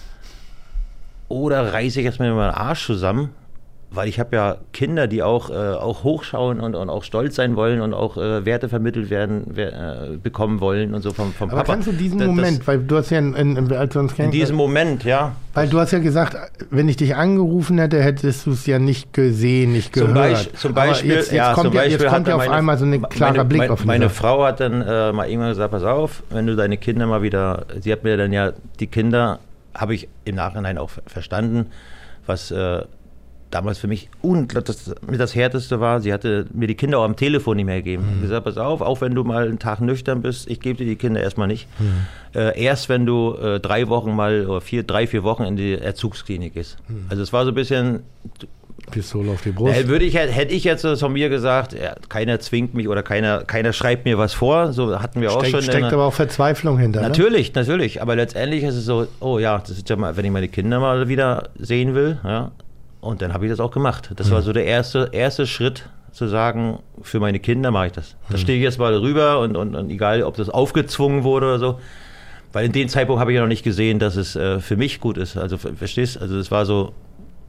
Oder reiße ich jetzt mal meinen Arsch zusammen, weil ich habe ja Kinder, die auch hochschauen und auch stolz sein wollen und auch Werte vermittelt bekommen wollen und so vom Papa. Aber kannst du diesen Moment, weil du hast ja als wir uns in diesem Moment, ja. Weil du hast ja gesagt, wenn ich dich angerufen hätte, hättest du es ja nicht gesehen, nicht gehört. Zum Beispiel, jetzt kommt ja auf einmal so ein klarer Blick auf dich. Meine Frau hat dann mal irgendwann gesagt, pass auf, wenn du deine Kinder mal wieder, sie hat mir dann ja, die Kinder, habe ich im Nachhinein auch verstanden, was damals für mich das Härteste war, sie hatte mir die Kinder auch am Telefon nicht mehr gegeben. Sie hat gesagt, pass auf, auch wenn du mal einen Tag nüchtern bist, ich gebe dir die Kinder erstmal nicht. Erst wenn du 3 Wochen mal oder 4 Wochen in die Erzugsklinik gehst. Also es war so ein bisschen Pistole auf die Brust. Hätte ich jetzt von mir gesagt, ja, keiner zwingt mich oder keiner schreibt mir was vor, so hatten wir auch schon. Steckt aber auch Verzweiflung hinter. Natürlich, aber letztendlich ist es so, oh ja, das ist ja mal, wenn ich meine Kinder mal wieder sehen will, ja. Und dann habe ich das auch gemacht. Das war so der erste Schritt, zu sagen, für meine Kinder mache ich das. Da stehe ich jetzt mal rüber und egal, ob das aufgezwungen wurde oder so. Weil in dem Zeitpunkt habe ich ja noch nicht gesehen, dass es für mich gut ist. Also verstehst? Also es war so,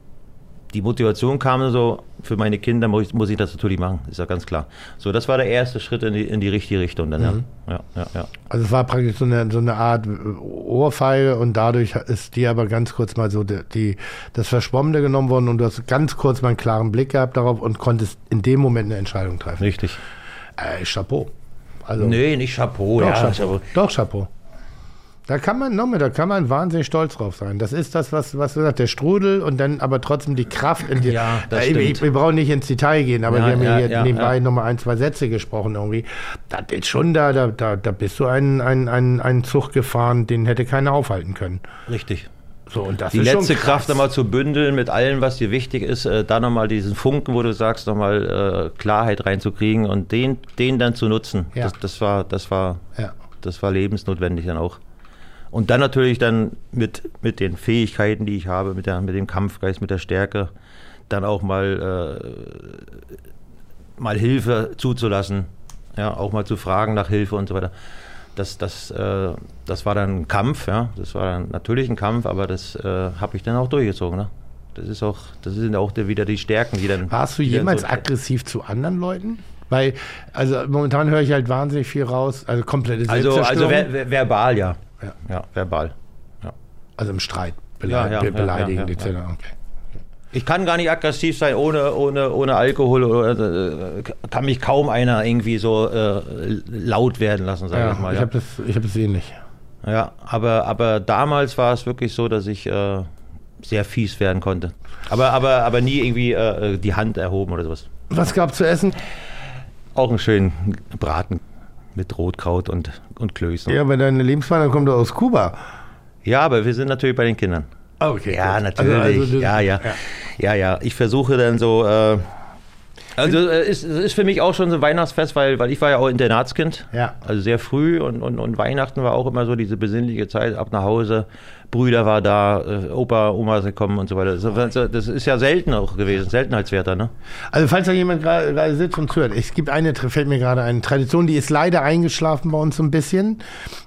die Motivation kam so, für meine Kinder muss ich das natürlich machen, ist ja ganz klar. So, das war der erste Schritt in die richtige Richtung dann, ja. Also es war praktisch so eine Art Ohrfeige und dadurch ist dir aber ganz kurz mal so das Verschwommene genommen worden und du hast ganz kurz mal einen klaren Blick gehabt darauf und konntest in dem Moment eine Entscheidung treffen. Richtig. Chapeau. Also, nee, nicht Chapeau. Doch, Chapeau. Da kann man wahnsinnig stolz drauf sein. Das ist das, was du sagst, der Strudel und dann aber trotzdem die Kraft in dir. Ja, das stimmt. Wir brauchen nicht ins Detail gehen, aber wir haben hier nebenbei nochmal 1, 2 Sätze gesprochen irgendwie. Das ist schon da bist du einen Zug gefahren, den hätte keiner aufhalten können. Richtig. So, und das die ist letzte schon Kraft nochmal zu bündeln mit allem, was dir wichtig ist, da nochmal diesen Funken, wo du sagst, nochmal Klarheit reinzukriegen und den dann zu nutzen. Ja. Das war lebensnotwendig dann auch. Und dann natürlich mit den Fähigkeiten, die ich habe, mit dem Kampfgeist, mit der Stärke, dann auch mal Hilfe zuzulassen, ja, auch mal zu fragen nach Hilfe und so weiter. Das war dann ein Kampf, ja, das war dann natürlich ein Kampf, aber das habe ich dann auch durchgezogen, ne? Das sind auch wieder die Stärken, die dann... Warst du jemals aggressiv zu anderen Leuten? Weil, also momentan höre ich halt wahnsinnig viel raus, also komplette Selbstzerstörung. Also verbal, ja. Ja, verbal. Ja. Also im Streit, beleidigen, etc. Okay. Ich kann gar nicht aggressiv sein ohne Alkohol oder kann mich kaum einer irgendwie so laut werden lassen, sage ich mal. Ich hab das ähnlich. Ja, aber damals war es wirklich so, dass ich sehr fies werden konnte. Aber nie irgendwie die Hand erhoben oder sowas. Was gab's zu essen? Auch einen schönen Braten mit Rotkraut und Klößen. Ja, aber deine Lebenspartner kommt doch aus Kuba. Ja, aber wir sind natürlich bei den Kindern. Okay. Ja, gut. Natürlich. Ja. Ich versuche dann so. Es ist für mich auch schon so ein Weihnachtsfest, weil ich war ja auch Internatskind. Ja. Also sehr früh und Weihnachten war auch immer so diese besinnliche Zeit, ab nach Hause Brüder war da, Opa, Oma ist gekommen und so weiter. Das ist ja selten auch gewesen, Seltenheitswerter, ne? Also falls da jemand gerade sitzt und zuhört, es gibt fällt mir gerade eine Tradition, die ist leider eingeschlafen bei uns so ein bisschen,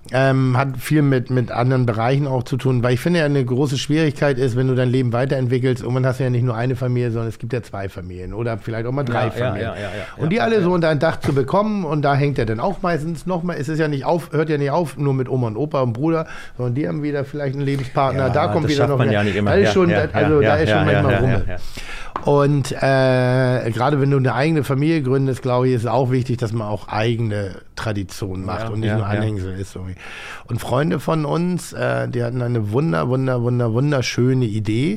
hat viel mit anderen Bereichen auch zu tun, weil ich finde ja eine große Schwierigkeit ist, wenn du dein Leben weiterentwickelst, irgendwann hast du ja nicht nur eine Familie, sondern es gibt ja 2 Familien oder vielleicht auch mal 3 Familien. Und die alle so unter ein Dach zu bekommen und da hängt er dann auch meistens nochmal, hört ja nicht auf, nur mit Oma und Opa und Bruder, sondern die haben wieder vielleicht einen Lebenspartner, da kommt wieder noch mehr. Ja nicht immer. Da ist schon manchmal Rummel. Und gerade wenn du eine eigene Familie gründest, glaube ich, ist es auch wichtig, dass man auch eigene Traditionen macht und nicht nur Anhängsel ist. Und Freunde von uns, die hatten eine wunderschöne Idee.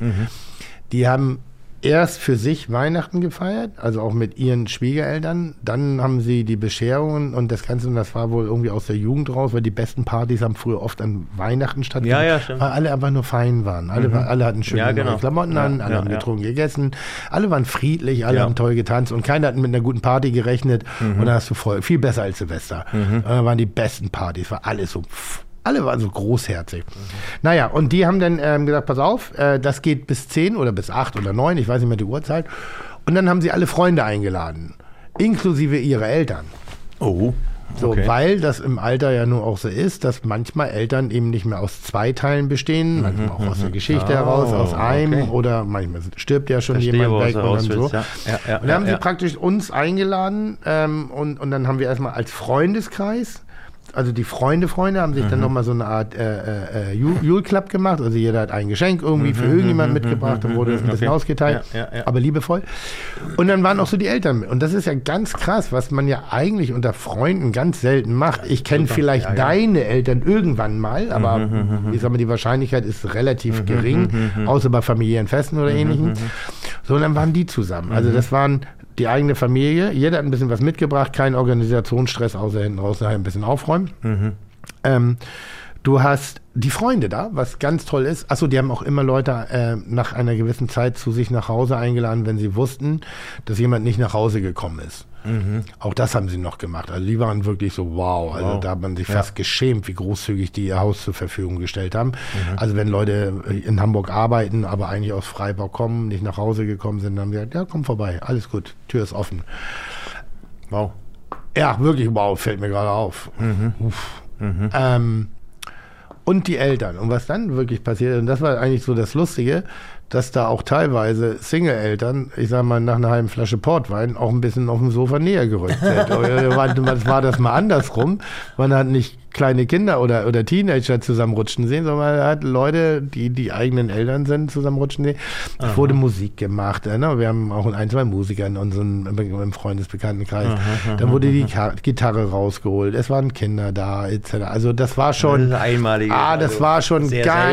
Die haben erst für sich Weihnachten gefeiert, also auch mit ihren Schwiegereltern. Dann haben sie die Bescherungen und das Ganze, und das war wohl irgendwie aus der Jugend raus, weil die besten Partys haben früher oft an Weihnachten stattgefunden, weil alle einfach nur fein waren. Alle hatten schöne neue Klamotten an, alle haben getrunken, gegessen, alle waren friedlich, alle haben toll getanzt und keiner hat mit einer guten Party gerechnet und da hast du viel besser als Silvester. Und dann waren die besten Partys, war alles so alle waren so großherzig. Naja, und die haben dann gesagt, pass auf, das geht bis 10 oder bis 8 oder 9, ich weiß nicht mehr die Uhrzeit. Und dann haben sie alle Freunde eingeladen, inklusive ihre Eltern. Oh, so, weil das im Alter ja nur auch so ist, dass manchmal Eltern eben nicht mehr aus 2 Teilen bestehen, manchmal auch aus der Geschichte heraus, aus einem oder manchmal stirbt ja schon jemand weg und dann so. Und dann haben sie praktisch uns eingeladen und dann haben wir erstmal als Freundeskreis, also die Freunde haben sich dann nochmal so eine Art Jule Club gemacht. Also jeder hat ein Geschenk irgendwie für irgendjemanden mitgebracht und wurde das ein bisschen ausgeteilt, aber liebevoll. Und dann waren auch so die Eltern mit. Und das ist ja ganz krass, was man ja eigentlich unter Freunden ganz selten macht. Ich kenne vielleicht deine Eltern irgendwann mal, aber ich sag mal, die Wahrscheinlichkeit ist relativ gering, außer bei familiären Festen oder Ähnlichem. So, und dann waren die zusammen. Also das waren die eigene Familie, jeder hat ein bisschen was mitgebracht, kein Organisationsstress, außer hinten raus ein bisschen aufräumen. Du hast die Freunde da, was ganz toll ist. Achso, die haben auch immer Leute nach einer gewissen Zeit zu sich nach Hause eingeladen, wenn sie wussten, dass jemand nicht nach Hause gekommen ist. Auch das haben sie noch gemacht. Also die waren wirklich so, wow. Also da hat man sich fast geschämt, wie großzügig die ihr Haus zur Verfügung gestellt haben. Also wenn Leute in Hamburg arbeiten, aber eigentlich aus Freiburg kommen, nicht nach Hause gekommen sind, dann haben sie gesagt, ja, komm vorbei, alles gut, Tür ist offen. Wow. Ja, wirklich wow, fällt mir gerade auf. Und die Eltern. Und was dann wirklich passiert, und das war eigentlich so das Lustige, dass da auch teilweise Single-Eltern, ich sag mal, nach einer halben Flasche Portwein auch ein bisschen auf dem Sofa näher gerückt sind. War das mal andersrum. Man hat nicht kleine Kinder oder Teenager zusammenrutschen sehen, sondern man hat Leute, die eigenen Eltern sind, zusammenrutschen sehen. Es wurde Musik gemacht. Ne? Wir haben auch 1, 2 Musiker in unserem im Freundesbekanntenkreis. Dann wurde die Gitarre rausgeholt. Es waren Kinder da, etc. Also das war schon das war schon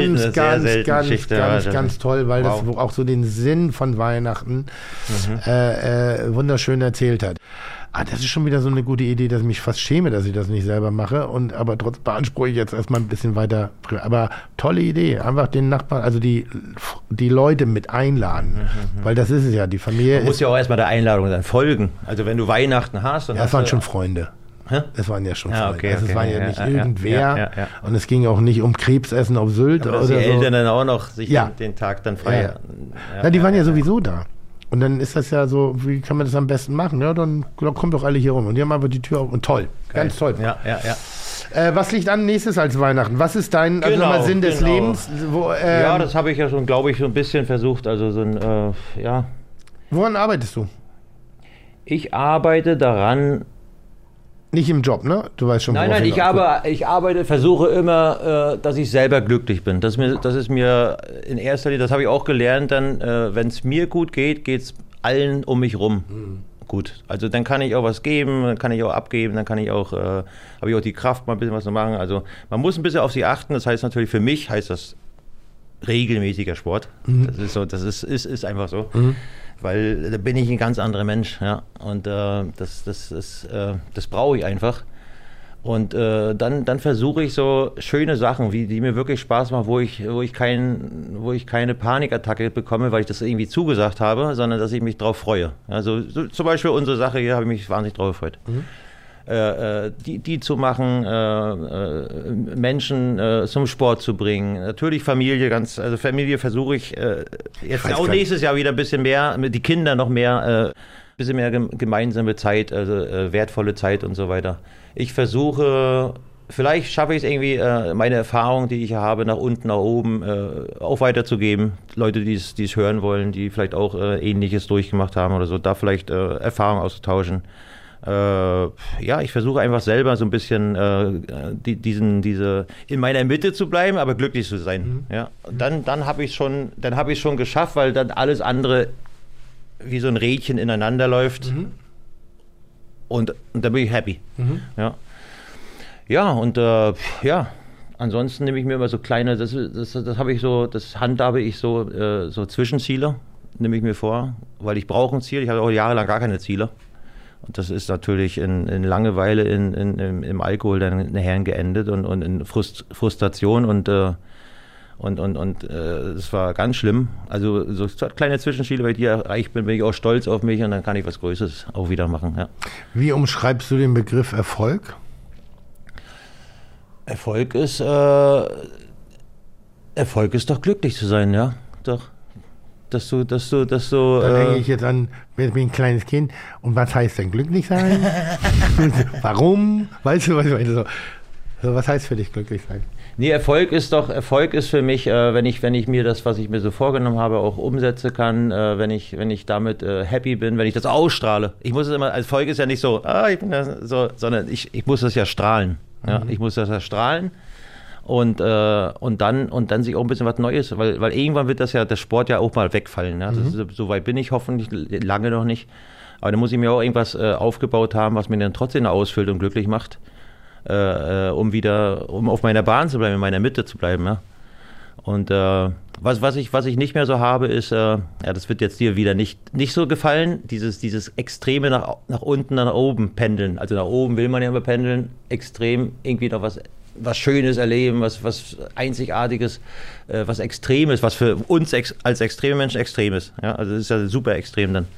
ganz toll, weil das auch so den Sinn von Weihnachten wunderschön erzählt hat. Das ist schon wieder so eine gute Idee, dass ich mich fast schäme, dass ich das nicht selber mache. Aber trotzdem beanspruche ich jetzt erstmal ein bisschen weiter. Aber tolle Idee. Einfach den Nachbarn, also die Leute mit einladen. Weil das ist es ja, die Familie. Man muss ja auch erstmal der Einladung dann folgen. Also wenn du Weihnachten hast. Und das waren schon Freunde. Das waren ja schon Freunde. Es war ja nicht irgendwer. Und es ging auch nicht um Krebsessen auf Sylt. Aber dass die Eltern dann auch noch sich den Tag dann feiern. Die waren ja sowieso da. Und dann ist das ja so, wie kann man das am besten machen? Ja, dann kommt doch alle hier rum. Und die haben einfach die Tür auf. Und toll, ganz toll. Was liegt an nächstes als Weihnachten? Was ist dein Sinn des Lebens? Das habe ich ja schon, glaube ich, so ein bisschen versucht. Also so ein, Woran arbeitest du? Ich arbeite daran. Nicht im Job, ne? Du weißt schon, Nein, ich versuche immer, dass ich selber glücklich bin. Das ist mir in erster Linie, das habe ich auch gelernt, dann, wenn es mir gut geht, geht es allen um mich rum gut. Also dann kann ich auch was geben, dann kann ich auch abgeben, dann habe ich auch die Kraft, mal ein bisschen was zu machen. Also man muss ein bisschen auf sie achten. Das heißt natürlich, für mich heißt das regelmäßiger Sport. Das ist so, das ist einfach so. Weil da bin ich ein ganz anderer Mensch, ja. Und das brauche ich einfach. Und dann versuche ich so schöne Sachen, die mir wirklich Spaß machen, wo ich keine Panikattacke bekomme, weil ich das irgendwie zugesagt habe, sondern dass ich mich drauf freue. Also zum Beispiel unsere Sache hier habe ich mich wahnsinnig drauf gefreut. die zu machen, Menschen zum Sport zu bringen. Natürlich Familie versuche ich jetzt auch nächstes Jahr wieder ein bisschen mehr, mit die Kinder noch mehr, bisschen mehr gemeinsame Zeit, also wertvolle Zeit und so weiter. Ich versuche, vielleicht schaffe ich es irgendwie, meine Erfahrungen, die ich habe, nach unten, nach oben auch weiterzugeben. Leute, die es hören wollen, die vielleicht auch Ähnliches durchgemacht haben oder so, da vielleicht Erfahrungen auszutauschen. Ich versuche einfach selber so ein bisschen diese in meiner Mitte zu bleiben, aber glücklich zu sein. Ja. Und dann habe ich schon geschafft, weil dann alles andere wie so ein Rädchen ineinander läuft. Und da bin ich happy. Ja. Ja, und ansonsten nehme ich mir immer so kleine, das handhabe ich so Zwischenziele, nehme ich mir vor, weil ich brauche ein Ziel. Ich hatte auch jahrelang gar keine Ziele. Und das ist natürlich in Langeweile, im Alkohol dann nachher geendet und in Frustration und es war ganz schlimm. Also so kleine Zwischenziele, weil ich die erreicht bin ich auch stolz auf mich und dann kann ich was Größeres auch wieder machen. Ja. Wie umschreibst du den Begriff Erfolg? Erfolg ist doch glücklich zu sein, ja, doch. Dass du. Dann hänge ich jetzt an, bin ein kleines Kind. Und was heißt denn glücklich sein? Warum? Weißt du, was heißt für dich glücklich sein? Nee, Erfolg ist für mich, wenn ich mir das, was ich mir so vorgenommen habe, auch umsetzen kann, wenn ich damit happy bin, wenn ich das ausstrahle. Ich muss es immer, Erfolg ist ja nicht so, ich bin das so, sondern ich muss das ja strahlen. Ja? Ich muss das ja strahlen. Und dann sich auch ein bisschen was Neues, weil irgendwann wird der Sport ja auch mal wegfallen. Ja? So weit bin ich hoffentlich lange noch nicht. Aber da muss ich mir auch irgendwas aufgebaut haben, was mir dann trotzdem ausfüllt und glücklich macht, um auf meiner Bahn zu bleiben, in meiner Mitte zu bleiben. Ja? Und was ich nicht mehr so habe, ist, das wird jetzt dir wieder nicht so gefallen, dieses extreme nach unten, nach oben pendeln. Also nach oben will man ja immer pendeln, extrem irgendwie noch was Schönes erleben, was Einzigartiges, was Extremes, was für uns als extreme Menschen extrem ist. Ja, also das ist ja super extrem dann.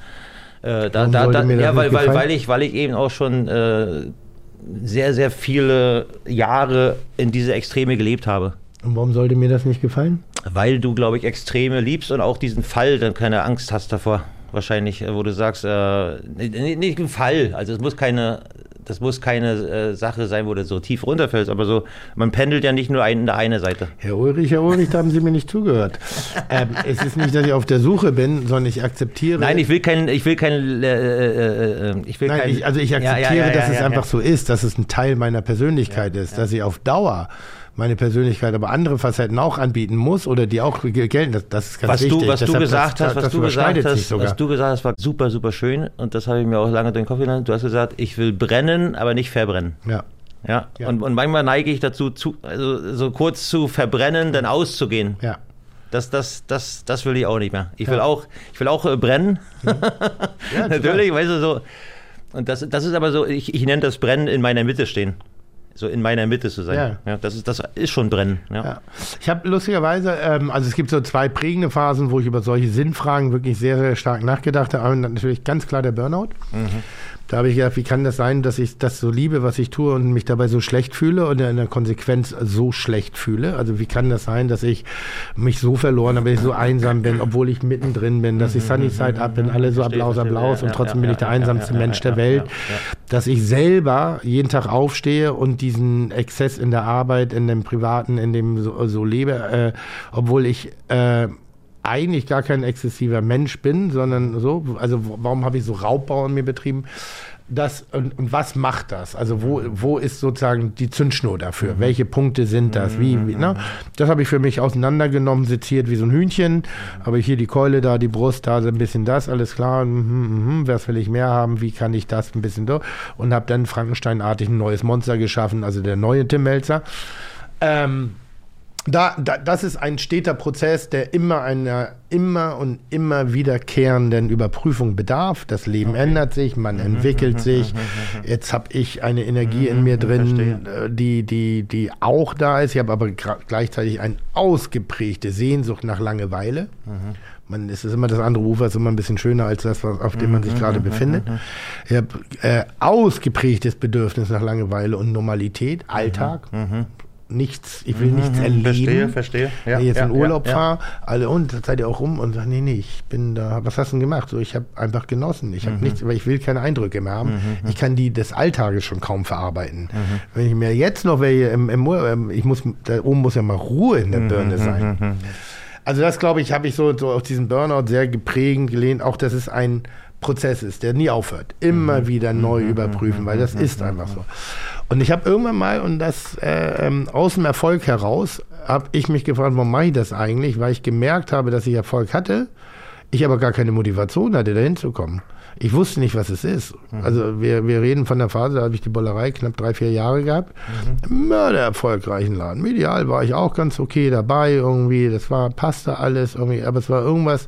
Weil ich eben auch schon sehr, sehr viele Jahre in diese Extreme gelebt habe. Und warum sollte mir das nicht gefallen? Weil du, glaube ich, Extreme liebst und auch diesen Fall dann keine Angst hast davor. Wahrscheinlich, wo du sagst, nicht ein Fall, also es muss keine Sache sein, wo du so tief runterfällst, aber so, man pendelt ja nicht nur in der eine Seite. Herr Ulrich, da haben Sie mir nicht zugehört. Es ist nicht, dass ich auf der Suche bin, sondern ich akzeptiere. Nein, ich akzeptiere, dass es einfach so ist, dass es ein Teil meiner Persönlichkeit ist, dass ich auf Dauer meine Persönlichkeit aber andere Facetten auch anbieten muss oder die auch gelten. Das ist ganz wichtig. Was du gesagt hast, war super, super schön und das habe ich mir auch lange durch den Kopf genommen. Du hast gesagt, ich will brennen, aber nicht verbrennen. Ja. Und manchmal neige ich dazu, so kurz zu verbrennen, dann auszugehen. Ja. Das will ich auch nicht mehr. Ich will auch brennen. Ja, natürlich, weißt du, so. Und das ist aber so, ich nenne das Brennen in meiner Mitte stehen. So in meiner Mitte zu sein. Ja, das ist schon Brennen. Ja. Ich habe lustigerweise, also es gibt so 2 prägende Phasen, wo ich über solche Sinnfragen wirklich sehr, sehr stark nachgedacht habe. Und natürlich ganz klar der Burnout. Da habe ich gedacht, wie kann das sein, dass ich das so liebe, was ich tue und mich dabei so schlecht fühle und in der Konsequenz so schlecht fühle? Also wie kann das sein, dass ich mich so verloren habe, dass ich so einsam bin, obwohl ich mittendrin bin, dass ich Sunny Side Up bin, alle so Applaus und trotzdem bin ich der einsamste Mensch der Welt, dass ich selber jeden Tag aufstehe und diesen Exzess in der Arbeit, in dem Privaten, in dem so lebe, obwohl ich eigentlich gar kein exzessiver Mensch bin, sondern so, also warum habe ich so Raubbau in mir betrieben? Und was macht das? Also wo ist sozusagen die Zündschnur dafür? Welche Punkte sind das? Wie ne? Das habe ich für mich auseinandergenommen, seziert wie so ein Hühnchen. Aber hier die Keule da, die Brust da, so ein bisschen das, alles klar. Was will ich mehr haben? Wie kann ich das ein bisschen so? Und habe dann Frankensteinartig ein neues Monster geschaffen, also der neue Tim Mälzer. Das ist ein steter Prozess, der immer und immer wiederkehrenden Überprüfung bedarf. Das Leben ändert sich, man entwickelt sich. Jetzt habe ich eine Energie in mir drin, die auch da ist. Ich habe aber gleichzeitig eine ausgeprägte Sehnsucht nach Langeweile, Es ist immer das andere Ufer, ist immer ein bisschen schöner als das, auf dem man sich gerade befindet. Ich habe ausgeprägtes Bedürfnis nach Langeweile und Normalität, Alltag. Nichts, ich will nichts erleben. Verstehe. Ja, wenn ich jetzt in Urlaub fahre, alle seid ihr auch rum und sagen, nee, ich bin da, was hast du denn gemacht? So, ich habe einfach genossen. Ich habe nichts, weil ich will keine Eindrücke mehr haben. Ich kann die des Alltages schon kaum verarbeiten. Wenn ich mir jetzt noch welche da oben muss ja mal Ruhe in der Birne sein. Also das, glaube ich, habe ich so auf diesen Burnout sehr geprägend gelehnt, auch dass es ein Prozess ist, der nie aufhört. Immer wieder neu überprüfen, weil das ist einfach so. Und ich habe irgendwann mal, und das aus dem Erfolg heraus, habe ich mich gefragt, warum mache ich das eigentlich? Weil ich gemerkt habe, dass ich Erfolg hatte, ich aber gar keine Motivation hatte, dahin zu kommen. Ich wusste nicht, was es ist. Also wir reden von der Phase, da habe ich die Bollerei knapp 3-4 Jahre gehabt. Mörder erfolgreichen Laden. Medial war ich auch ganz okay dabei irgendwie. Das passte alles irgendwie, aber es war irgendwas,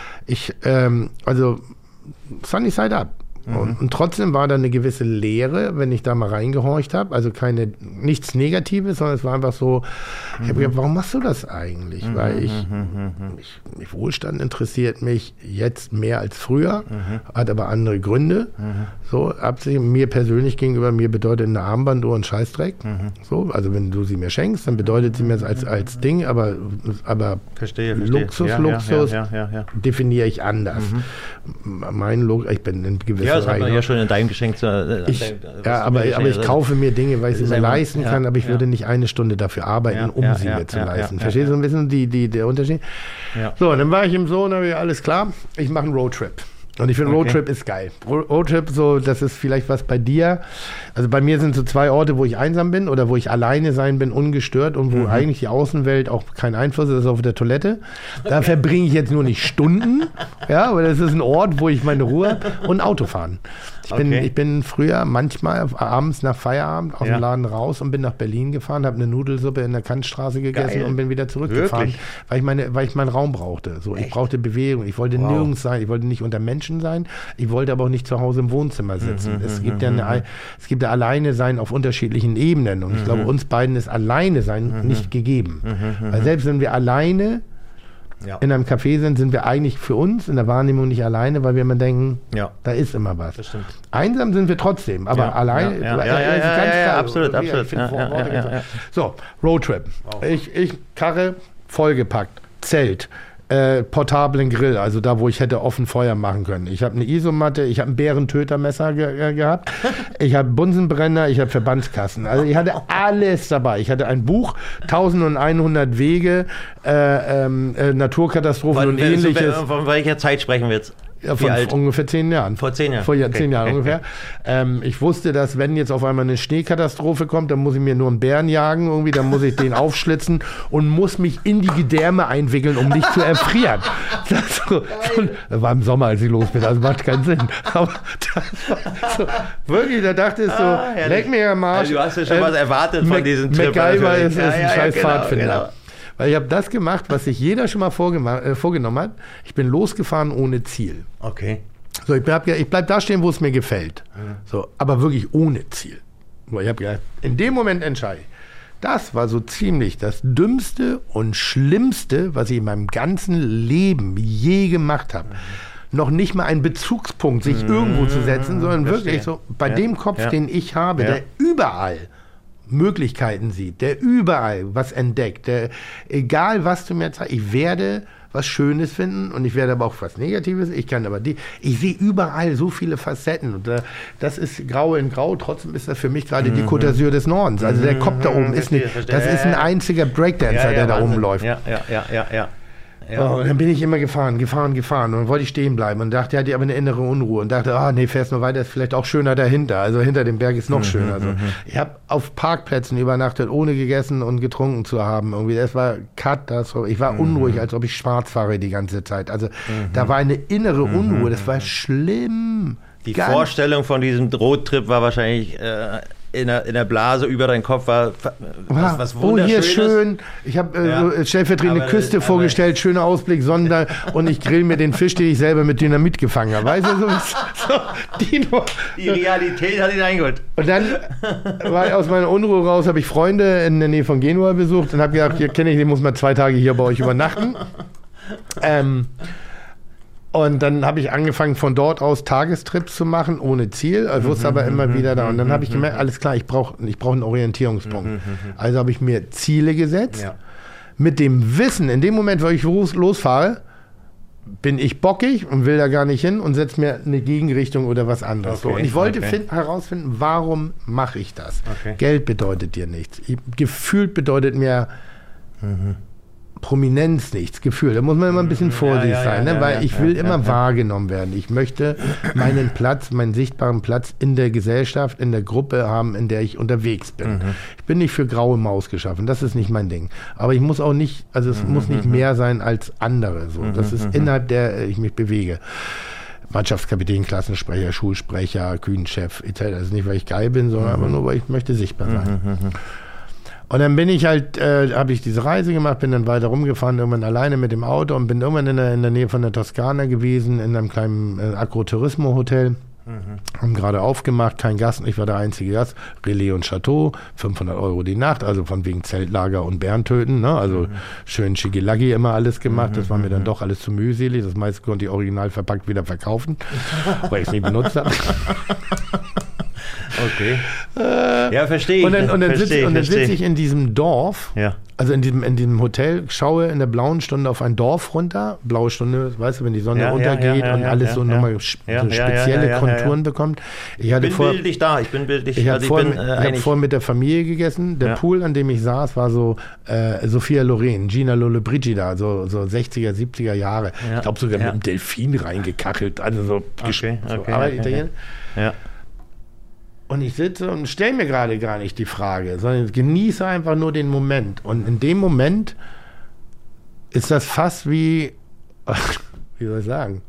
sunny side up. Und trotzdem war da eine gewisse Leere, wenn ich da mal reingehorcht habe. Also nichts Negatives, sondern es war einfach so, ich habe gedacht, warum machst du das eigentlich? Weil mich Wohlstand interessiert mich jetzt mehr als früher, hat aber andere Gründe. So, mir persönlich gegenüber, mir bedeutet eine Armbanduhr ein Scheißdreck. So, also wenn du sie mir schenkst, dann bedeutet sie mir als Ding, aber verstehe. Luxus definiere ich anders. Mein Luxus, ich bin ein gewisser das hat man ja schon in deinem Geschenk. Aber ich kaufe mir Dinge, weil ich sie mir leisten kann, aber ich würde nicht eine Stunde dafür arbeiten, um sie mir zu leisten. Verstehst du so ein bisschen der Unterschied? Ja. So, dann war ich im Sohn, habe ich alles klar, ich mache einen Roadtrip. Und ich finde, Roadtrip ist geil. Roadtrip, so, das ist vielleicht was bei dir. Also bei mir sind so 2 Orte, wo ich einsam bin oder wo ich alleine sein bin, ungestört und wo eigentlich die Außenwelt auch keinen Einfluss hat, das ist auf der Toilette. Da verbringe ich jetzt nur nicht Stunden, ja, aber das ist ein Ort, wo ich meine Ruhe habe und Autofahren. Ich bin früher manchmal abends nach Feierabend aus dem Laden raus und bin nach Berlin gefahren, habe eine Nudelsuppe in der Kantstraße gegessen und bin wieder zurückgefahren, weil ich meinen Raum brauchte. So, ich brauchte Bewegung, ich wollte nirgends sein, ich wollte nicht unter Menschen sein, ich wollte aber auch nicht zu Hause im Wohnzimmer sitzen. Es gibt ja alleine sein auf unterschiedlichen Ebenen und ich glaube, uns beiden ist alleine sein nicht gegeben. Weil selbst wenn wir alleine in einem Café sind wir eigentlich für uns in der Wahrnehmung nicht alleine, weil wir immer denken, da ist immer was. Das stimmt. Einsam sind wir trotzdem, aber alleine. Absolut. So, Roadtrip. Ich Karre vollgepackt, Zelt. Portablen Grill, also da, wo ich hätte offen Feuer machen können. Ich habe eine Isomatte, ich habe ein Bärentötermesser gehabt, ich habe Bunsenbrenner, ich habe Verbandskassen. Also ich hatte alles dabei. Ich hatte ein Buch, 1100 Wege, Naturkatastrophen und Ähnliches. Von welcher Zeit sprechen wir jetzt? Ja, von ungefähr 10 Jahren. Vor 10 Jahren? Vor 10 Jahren ungefähr. Ich wusste, dass wenn jetzt auf einmal eine Schneekatastrophe kommt, dann muss ich mir nur einen Bären jagen irgendwie, dann muss ich den aufschlitzen und muss mich in die Gedärme einwickeln, um nicht zu erfrieren. Das war im Sommer, als ich los bin, also macht keinen Sinn. Aber das war so, wirklich, da dachte ich so, leck mir am Arsch. Also du hast ja schon was erwartet von diesem Trip. MacGyver ist ein scheiß Pfadfinder. Genau. Weil ich habe das gemacht, was sich jeder schon mal vorgenommen hat. Ich bin losgefahren ohne Ziel. Okay. So, ich bleib da stehen, wo es mir gefällt. So, aber wirklich ohne Ziel. Ich habe gedacht, in dem Moment entscheide ich. Das war so ziemlich das Dümmste und Schlimmste, was ich in meinem ganzen Leben je gemacht habe. Noch nicht mal ein Bezugspunkt, sich irgendwo zu setzen, sondern wirklich so bei dem Kopf, den ich habe, der überall Möglichkeiten sieht, der überall was entdeckt, der, egal was du mir zeigst, ich werde was Schönes finden und ich werde aber auch was Negatives, ich sehe überall so viele Facetten und das ist grau in grau, trotzdem ist das für mich gerade die Côte d'Azur des Nordens, also der Kopf da oben ist ein einziger Breakdancer, der da oben läuft. Ja. Und dann bin ich immer gefahren und dann wollte ich stehen bleiben und dachte, hatte aber eine innere Unruhe und dachte, fährst nur weiter, ist vielleicht auch schöner dahinter, also hinter dem Berg ist noch schöner. Also ich habe auf Parkplätzen übernachtet, ohne gegessen und getrunken zu haben, irgendwie, das war Katastrophe. Ich war unruhig, als ob ich schwarz fahre die ganze Zeit, also da war eine innere Unruhe, das war schlimm. Die Vorstellung von diesem Roadtrip war wahrscheinlich in der Blase über deinen Kopf war was Wunderschönes. Hier schön, ich habe stellvertretende Küste vorgestellt, schöner Ausblick, Sonnenschein und ich grill mir den Fisch, den ich selber mit Dynamit gefangen habe. Weißt du, die Realität hat ihn eingeholt. Und dann war ich aus meiner Unruhe raus, habe ich Freunde in der Nähe von Genua besucht und habe gedacht, hier kenne ich, den muss mal 2 Tage hier bei euch übernachten. Und dann habe ich angefangen, von dort aus Tagestrips zu machen, ohne Ziel. Ich wusste aber immer wieder da. Und dann habe ich gemerkt, alles klar, ich brauche einen Orientierungspunkt. Also habe ich mir Ziele gesetzt. Ja. Mit dem Wissen, in dem Moment, wo ich losfahre, bin ich bockig und will da gar nicht hin und setze mir eine Gegenrichtung oder was anderes. Okay, und ich wollte herausfinden, warum mache ich das? Okay. Geld bedeutet dir nichts. Gefühlt bedeutet mir Prominenz nichts. Gefühl. Da muss man immer ein bisschen vorsichtig sein, ne? Weil ich will immer wahrgenommen werden. Ich möchte meinen Platz, meinen sichtbaren Platz in der Gesellschaft, in der Gruppe haben, in der ich unterwegs bin. Ich bin nicht für graue Maus geschaffen. Das ist nicht mein Ding. Aber ich muss auch nicht, also es muss nicht mehr sein als andere. So. Das ist innerhalb der ich mich bewege. Mannschaftskapitän, Klassensprecher, Schulsprecher, Kühnchef etc. Das ist nicht, weil ich geil bin, sondern einfach nur, weil ich möchte sichtbar sein. Und dann bin ich halt, habe ich diese Reise gemacht, bin dann weiter rumgefahren, irgendwann alleine mit dem Auto und bin irgendwann in der Nähe von der Toskana gewesen, in einem kleinen Agroturismo-Hotel. Haben gerade aufgemacht, kein Gast, ich war der einzige Gast. Relais und Chateau, 500 € die Nacht, also von wegen Zeltlager und Bären töten, ne? Also schön Schickelaggi immer alles gemacht, das war mir dann doch alles zu mühselig, das meiste konnte ich original verpackt wieder verkaufen, weil ich es nie benutzt habe. Okay. Ja, verstehe ich. Und dann sitze ich in diesem Dorf, also in diesem Hotel, schaue in der blauen Stunde auf ein Dorf runter. Blaue Stunde, weißt du, wenn die Sonne untergeht und alles so nochmal so spezielle Konturen bekommt. Ich bin bildlich da. Ich habe vorhin mit der Familie gegessen. Der Pool, an dem ich saß, war so Sophia Loren, Gina Lollobrigida, so 60er, 70er Jahre. Ich glaube sogar mit einem Delfin reingekachelt. Also so. Aber Italiener. Ja. Und ich sitze und stelle mir gerade gar nicht die Frage, sondern genieße einfach nur den Moment. Und in dem Moment ist das fast wie soll ich sagen?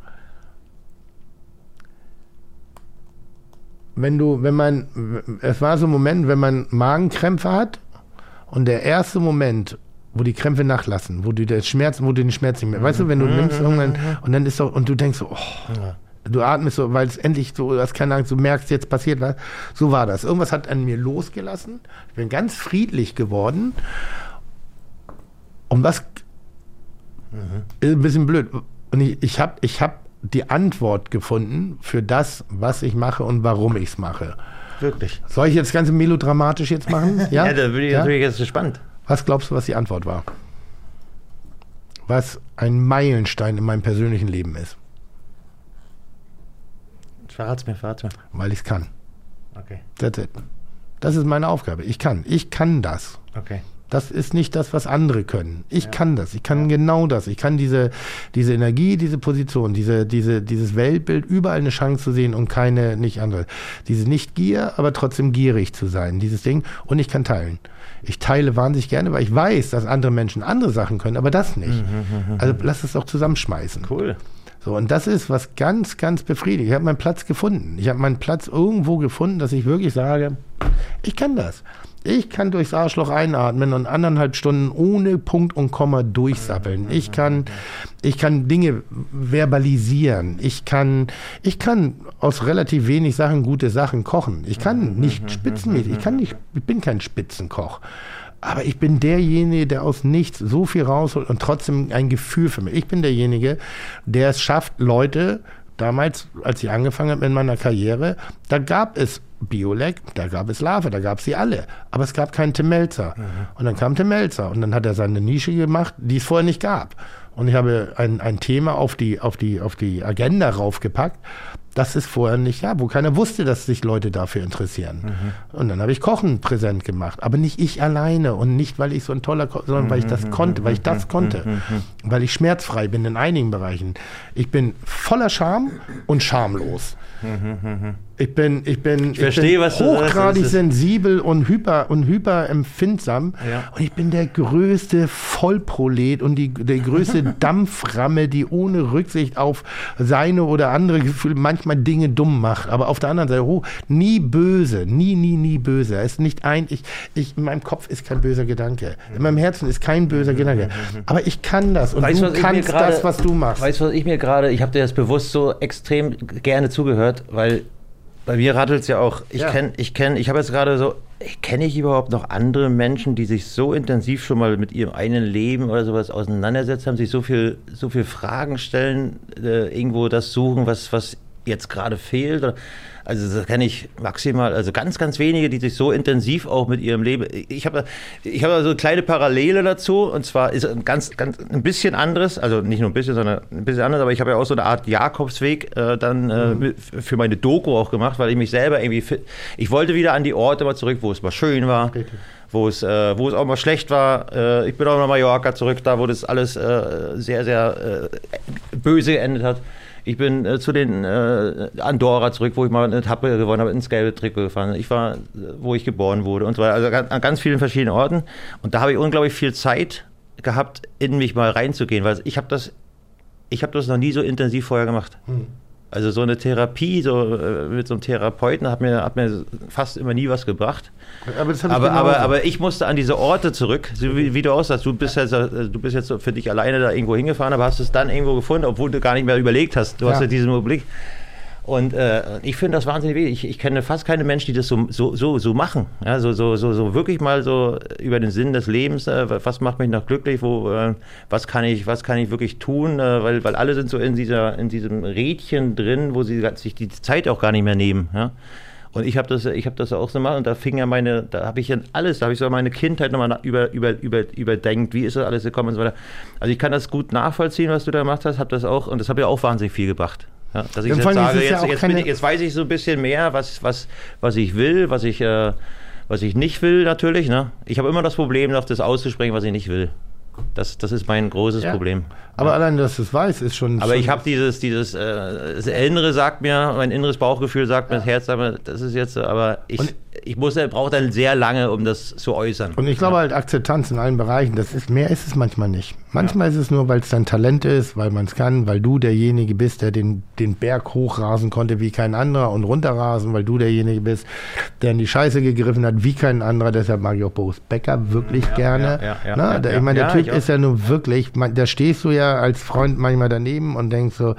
Es war so ein Moment, wenn man Magenkrämpfe hat und der erste Moment, wo die Krämpfe nachlassen, wo du den Schmerz nicht mehr, weißt du, wenn du nimmst irgendwann und dann ist doch, und du denkst so, du atmest so, weil es endlich so, du hast keine Angst, du merkst, jetzt passiert was. So war das. Irgendwas hat an mir losgelassen. Ich bin ganz friedlich geworden. Und was ist ein bisschen blöd. Und ich hab die Antwort gefunden für das, was ich mache und warum ich es mache. Wirklich. Soll ich jetzt ganz melodramatisch jetzt machen? Ja, ja, da würde ich natürlich jetzt gespannt. Was glaubst du, was die Antwort war? Was ein Meilenstein in meinem persönlichen Leben ist? Verrat's mir. Weil ich es kann. Okay. That's it. Das ist meine Aufgabe. Ich kann das. Okay. Das ist nicht das, was andere können. Ich kann das. Ich kann genau das. Ich kann diese Energie, diese Position, dieses Weltbild, überall eine Chance zu sehen und nicht andere. Diese Nicht-Gier, aber trotzdem gierig zu sein. Dieses Ding. Und ich kann teilen. Ich teile wahnsinnig gerne, weil ich weiß, dass andere Menschen andere Sachen können, aber das nicht. Also lass es doch zusammenschmeißen. Cool. So, und das ist was ganz, ganz befriedigend. Ich habe meinen Platz gefunden. Ich habe meinen Platz irgendwo gefunden, dass ich wirklich sage, ich kann das. Ich kann durchs Arschloch einatmen und 1,5 Stunden ohne Punkt und Komma durchsappeln. Ich kann Dinge verbalisieren. Ich kann aus relativ wenig Sachen gute Sachen kochen. Ich kann nicht spitzenmäßig. Ich bin kein Spitzenkoch. Aber ich bin derjenige, der aus nichts so viel rausholt und trotzdem ein Gefühl für mich. Ich bin derjenige, der es schafft, Leute, damals, als ich angefangen habe in meiner Karriere, da gab es Biolek, da gab es Lava, da gab es sie alle. Aber es gab keinen Tim Melzer. Und dann kam Tim Melzer und dann hat er seine Nische gemacht, die es vorher nicht gab. Und ich habe ein Thema auf die Agenda raufgepackt, das es vorher nicht gab, wo keiner wusste, dass sich Leute dafür interessieren. Und dann habe ich Kochen präsent gemacht, aber nicht ich alleine und nicht, weil ich so ein toller Koch, sondern weil ich das konnte, weil ich schmerzfrei bin in einigen Bereichen. Ich bin voller Charme und schamlos. Ich bin hochgradig sensibel und hyperempfindsam und ich bin der größte Vollprolet und die größte Dampframme, die ohne Rücksicht auf seine oder andere Gefühle manchmal Dinge dumm macht. Aber auf der anderen Seite, nie böse, nie böse. Er ist nicht in meinem Kopf ist kein böser Gedanke. In meinem Herzen ist kein böser Gedanke. Aber ich kann das und du kannst das, was du machst. Weißt du, was ich habe dir das bewusst so extrem gerne zugehört, weil Bei mir rattelt es ja auch. Ich habe jetzt gerade so, kenne ich überhaupt noch andere Menschen, die sich so intensiv schon mal mit ihrem eigenen Leben oder sowas auseinandersetzt haben, sich so viel Fragen stellen, irgendwo das suchen, was jetzt gerade fehlt? Also das kenne ich maximal, also ganz, ganz wenige, die sich so intensiv auch mit ihrem Leben. Ich habe so eine kleine Parallele dazu, und zwar ist ein ganz ein bisschen anderes, also nicht nur ein bisschen, sondern ein bisschen anders, aber ich habe ja auch so eine Art Jakobsweg für meine Doku auch gemacht, weil ich mich selber irgendwie ich wollte wieder an die Orte mal zurück, wo es mal schön war. Wo es auch mal schlecht war. Ich bin auch nach Mallorca zurück, da wo das alles sehr, sehr böse geendet hat. Ich bin zu den Andorra zurück, wo ich mal eine Etappe gewonnen habe, ins gelbe Trikot gefahren. Ich war, wo ich geboren wurde und so weiter. Also an ganz vielen verschiedenen Orten. Und da habe ich unglaublich viel Zeit gehabt, in mich mal reinzugehen, weil ich habe das noch nie so intensiv vorher gemacht. Also so eine Therapie, mit so einem Therapeuten hat mir fast immer nie was gebracht. Aber ich musste an diese Orte zurück, so wie du aussahst. Du bist jetzt für dich alleine da irgendwo hingefahren, aber hast es dann irgendwo gefunden, obwohl du gar nicht mehr überlegt hast. Du hast ja diesen Überblick. Und ich finde das wahnsinnig wichtig. Ich kenne fast keine Menschen, die das so machen. Ja, so wirklich mal so über den Sinn des Lebens, was macht mich noch glücklich, was kann ich wirklich tun, weil alle sind so in diesem Rädchen drin, wo sie sich die Zeit auch gar nicht mehr nehmen. Ja? Und ich habe das auch so gemacht, und da habe ich so meine Kindheit nochmal überdenkt, wie ist das alles gekommen und so weiter. Also ich kann das gut nachvollziehen, was du da gemacht hast, habe das auch, und das hat ja auch wahnsinnig viel gebracht. Ja, dass ich jetzt sage, jetzt weiß ich so ein bisschen mehr, was ich will, was ich nicht will natürlich. Ne? Ich habe immer das Problem, noch das auszusprechen, was ich nicht will. Das ist mein großes Problem. Aber allein, dass du es weißt, ist schon... Aber ich habe das Innere sagt mir, mein inneres Bauchgefühl sagt mir, das Herz sagt mir, das ist jetzt so, aber ich brauche dann sehr lange, um das zu äußern. Und ich glaube halt, Akzeptanz in allen Bereichen, mehr ist es manchmal nicht. Manchmal ist es nur, weil es dein Talent ist, weil man es kann, weil du derjenige bist, der den Berg hochrasen konnte wie kein anderer und runterrasen, weil du derjenige bist, der in die Scheiße gegriffen hat wie kein anderer. Deshalb mag ich auch Boris Becker wirklich gerne. Ich meine, der Typ ist ja nur wirklich, da stehst du ja als Freund manchmal daneben und denkst so,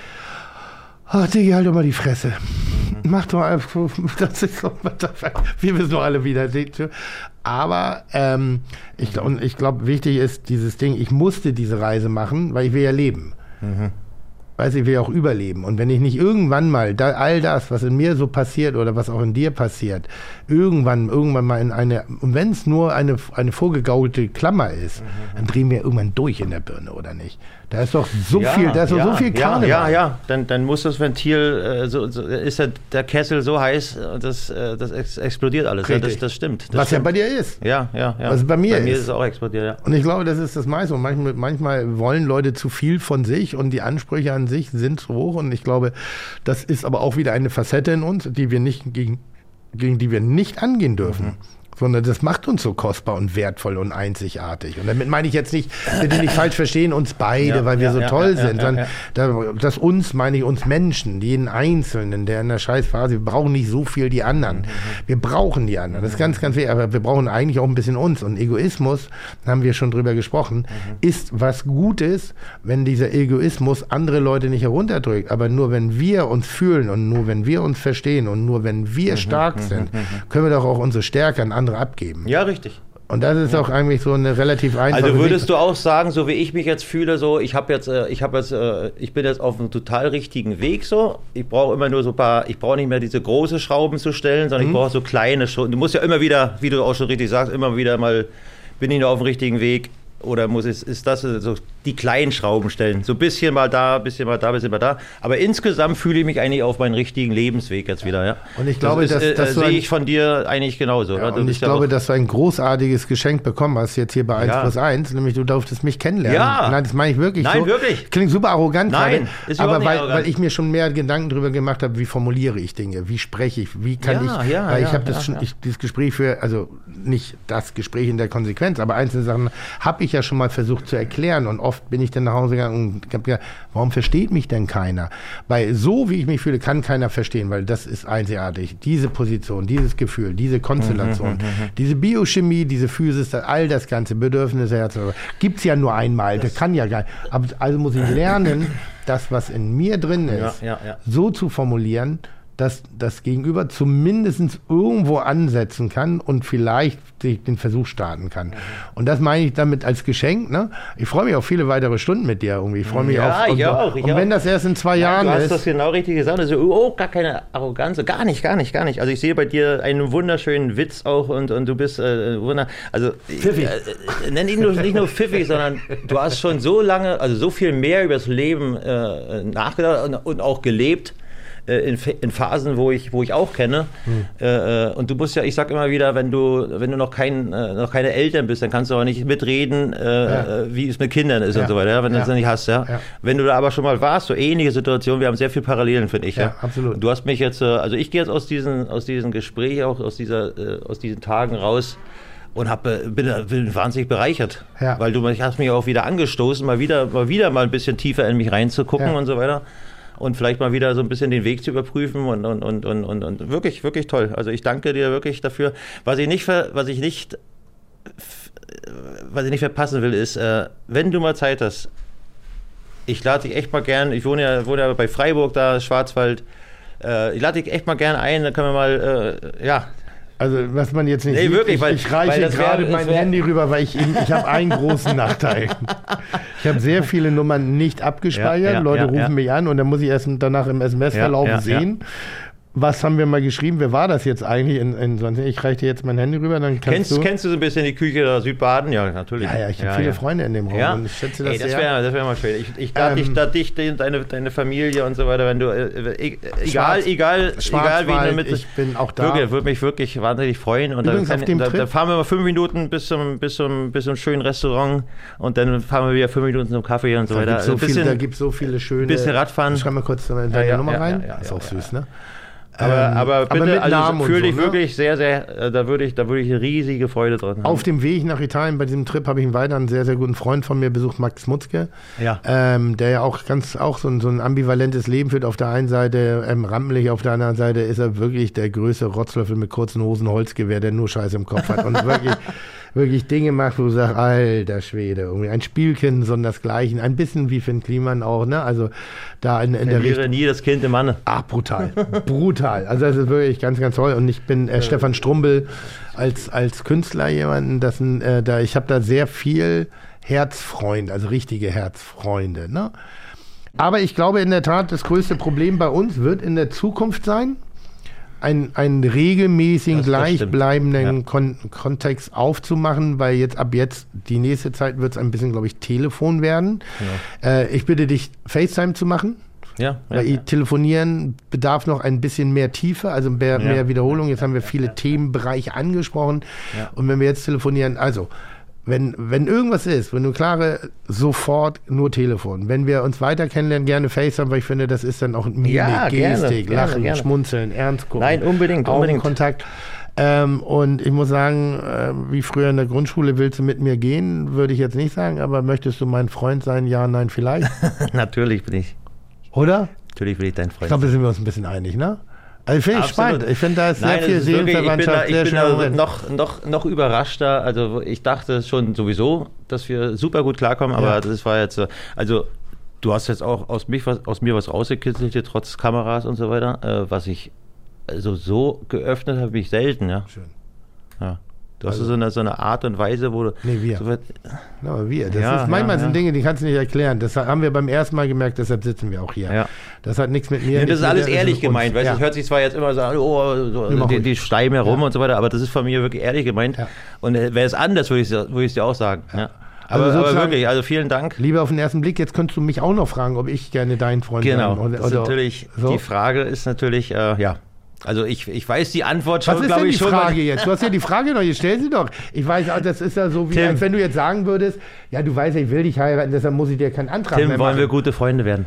oh, Diggi, halt doch mal die Fresse. Mach doch einfach, das ist so, wir wissen doch alle wieder. Aber ich glaube, wichtig ist dieses Ding, ich musste diese Reise machen, weil ich will ja leben. Weiß ich will ja auch überleben. Und wenn ich nicht irgendwann mal all das, was in mir so passiert oder was auch in dir passiert, irgendwann mal in und wenn es nur eine vorgegaukelte Klammer ist, dann drehen wir irgendwann durch in der Birne, oder nicht? Da ist doch so viel Karneval. Ja. Dann muss das Ventil, ist der Kessel so heiß, das explodiert alles. Ja, das stimmt. Was ja bei dir ist. Ja. Was bei mir ist. Bei mir ist es auch explodiert, ja. Und ich glaube, das ist das meiste. Und manchmal wollen Leute zu viel von sich und die Ansprüche an sich sind zu hoch. Und ich glaube, das ist aber auch wieder eine Facette in uns, die wir nicht gegen die wir nicht angehen dürfen. Sondern das macht uns so kostbar und wertvoll und einzigartig. Und damit meine ich jetzt nicht, bitte nicht falsch verstehen, uns beide, weil wir so toll sind, sondern das uns, meine ich uns Menschen, jeden Einzelnen, der in der Scheißphase, wir brauchen nicht so viel die anderen. Wir brauchen die anderen. Das ist ganz, ganz wichtig. Aber wir brauchen eigentlich auch ein bisschen uns. Und Egoismus, da haben wir schon drüber gesprochen, ist was Gutes, wenn dieser Egoismus andere Leute nicht herunterdrückt. Aber nur wenn wir uns fühlen und nur wenn wir uns verstehen und nur wenn wir stark sind, können wir doch auch unsere Stärke an andere abgeben. Ja, richtig. Und das ist auch eigentlich so eine relativ einfache... Also würdest du auch sagen, so wie ich mich jetzt fühle, so ich bin jetzt auf einem total richtigen Weg so. Ich brauche immer nur ich brauche nicht mehr diese große Schrauben zu stellen, sondern ich brauche so kleine Schrauben. Du musst ja immer wieder, wie du auch schon richtig sagst, immer wieder mal, bin ich noch auf dem richtigen Weg oder ist das so die kleinen Schrauben stellen. So ein bisschen mal da, ein bisschen mal da, ein bisschen mal da. Aber insgesamt fühle ich mich eigentlich auf meinen richtigen Lebensweg jetzt wieder. Ja. Und ich glaube, das sehe ich von dir eigentlich genauso. Ja, und ich glaube, dass du ein großartiges Geschenk bekommen hast, jetzt hier bei 1+1, nämlich du durftest mich kennenlernen. Ja. Nein, das meine ich wirklich so. Nein, wirklich. Klingt super arrogant. Nein, ist aber weil ich mir schon mehr Gedanken darüber gemacht habe, wie formuliere ich Dinge, wie spreche ich, wie kann weil ich habe dieses Gespräch also nicht das Gespräch in der Konsequenz, aber einzelne Sachen habe ich ja schon mal versucht zu erklären und oft bin ich dann nach Hause gegangen und habe gedacht, warum versteht mich denn keiner? Weil so, wie ich mich fühle, kann keiner verstehen, weil das ist einzigartig. Diese Position, dieses Gefühl, diese Konstellation, diese Biochemie, diese Physis, all das ganze Bedürfnisse, Herz, gibt es ja nur einmal, das kann ja gar nicht. Also muss ich lernen, das, was in mir drin ist, so zu formulieren, dass das Gegenüber zumindest irgendwo ansetzen kann und vielleicht den Versuch starten kann. Und das meine ich damit als Geschenk. Ne? Ich freue mich auf viele weitere Stunden mit dir irgendwie. Ich freue mich auf. Ich auch. Und wenn das erst in 2 Jahren ist. Du hast das genau richtig gesagt. Also, gar keine Arroganz. Gar nicht. Also ich sehe bei dir einen wunderschönen Witz auch und du bist pfiffig. Nenn ihn nicht nur pfiffig, sondern du hast schon so lange, also so viel mehr über das Leben nachgedacht und auch gelebt. In Phasen, wo ich auch kenne. Und du musst ja, ich sag immer wieder, wenn du noch keine Eltern bist, dann kannst du auch nicht mitreden, wie es mit Kindern ist und so weiter, wenn du das nicht hast. Ja? Wenn du da aber schon mal warst, so ähnliche Situationen, wir haben sehr viele Parallelen, finde ich. Ja, absolut. Du hast mich jetzt, also ich gehe jetzt aus diesen Gesprächen, auch aus diesen Tagen raus, und bin wahnsinnig bereichert, weil du hast mich auch wieder angestoßen, mal wieder ein bisschen tiefer in mich reinzugucken und so weiter. Und vielleicht mal wieder so ein bisschen den Weg zu überprüfen und wirklich, wirklich toll. Also ich danke dir wirklich dafür. Was ich nicht verpassen will, ist, wenn du mal Zeit hast, ich lade dich echt mal gern, ich wohne ja bei Freiburg da, Schwarzwald, ich lade dich echt mal gern ein, dann können wir mal, Also was man jetzt nicht sieht, wirklich, ich reiche gerade mein Handy rüber, weil ich habe einen großen Nachteil. Ich habe sehr viele Nummern nicht abgespeichert, Leute rufen mich an und dann muss ich erst danach im SMS-Verlauf sehen. Was haben wir mal geschrieben? Wer war das jetzt eigentlich? Ich reiche dir jetzt mein Handy rüber, dann kennst du so ein bisschen die Küche der Südbaden? Ja, natürlich. Ja, ich habe viele Freunde in dem Raum und ich schätze das sehr. Das wäre mal schön. Ich lade dich, deine Familie und so weiter, wenn du, egal wie du mit... Ich bin auch da. Würde mich wirklich wahnsinnig freuen. Und dann fahren wir mal 5 Minuten bis zum schönen Restaurant und dann fahren wir wieder 5 Minuten zum Kaffee und so weiter. Da gibt es so viele schöne... Bisschen Radfahren. Schreib mal kurz deine Nummer rein. Das ist auch süß, ne? Aber bitte, also fühle dich wirklich sehr, sehr, da würde ich eine riesige Freude dran haben. Auf dem Weg nach Italien bei diesem Trip habe ich einen weiteren sehr, sehr guten Freund von mir besucht, Max Mutzke, der ja auch so ein ambivalentes Leben führt. Auf der einen Seite rampenlich, auf der anderen Seite ist er wirklich der größte Rotzlöffel mit kurzen Hosen, Holzgewehr, der nur Scheiße im Kopf hat und wirklich Dinge macht, wo du sagst, alter Schwede, irgendwie ein Spielkind, sondersgleichen, ein bisschen wie Finn Kliman auch, ne? Also da in der Richtung. Nie das Kind im Manne. Brutal. Also das ist wirklich ganz, ganz toll. Und ich bin Stefan Strumbel als Künstler jemanden, ich habe da sehr viel Herzfreunde, also richtige Herzfreunde, ne? Aber ich glaube in der Tat, das größte Problem bei uns wird in der Zukunft sein, einen regelmäßigen, gleichbleibenden Kontext aufzumachen, weil ab jetzt, die nächste Zeit wird es ein bisschen, glaube ich, Telefon werden. Ja. Ich bitte dich, FaceTime zu machen. Weil Telefonieren bedarf noch ein bisschen mehr Tiefe, also mehr Wiederholung. Jetzt haben wir viele Themenbereiche angesprochen. Ja. Und wenn wir jetzt telefonieren, also wenn irgendwas ist, wenn du sofort nur Telefon. Wenn wir uns weiter kennenlernen, gerne FaceTime, weil ich finde, das ist dann auch Mimik, Gestik, Lachen, gerne. Schmunzeln, Ernst gucken. Nein, unbedingt. Kontakt. Und ich muss sagen, wie früher in der Grundschule, willst du mit mir gehen, würde ich jetzt nicht sagen, aber möchtest du mein Freund sein? Ja, nein, vielleicht? Natürlich bin ich. Oder? Natürlich will ich dein Freund sein. Ich glaube, da sind wir uns ein bisschen einig, ne? Also finde ich spannend. Ich finde, da ist sehr viel Seelenverwandtschaft. Ich bin da noch überraschter. Also ich dachte schon sowieso, dass wir super gut klarkommen, aber das war jetzt so. Also du hast jetzt auch aus mir was rausgekitzelt, hier, trotz Kameras und so weiter, was ich so geöffnet habe, mich selten, ja. Schön. Ja. Du hast so eine Art und Weise, wo du... Nee, wir. Das ist manchmal sind Dinge, die kannst du nicht erklären. Das haben wir beim ersten Mal gemerkt, deshalb sitzen wir auch hier. Ja. Das hat nichts mit mir... Ja, das ist alles ehrlich gemeint, weißt du? Das hört sich zwar jetzt immer so, die Steimen herum und so weiter, aber das ist von mir wirklich ehrlich gemeint. Ja. Und wäre es anders, würde ich es dir auch sagen. Ja. Aber wirklich, also vielen Dank. Liebe auf den ersten Blick, jetzt könntest du mich auch noch fragen, ob ich gerne dein Freund bin. Genau, die Frage ist natürlich, Also ich weiß die Antwort schon, glaube ich schon. Was ist denn die Frage jetzt? Du hast ja die Frage noch, jetzt stell sie doch. Ich weiß, das ist ja so, wie als wenn du jetzt sagen würdest, ja, du weißt ja, ich will dich heiraten, deshalb muss ich dir keinen Antrag mehr machen. Wollen wir gute Freunde werden?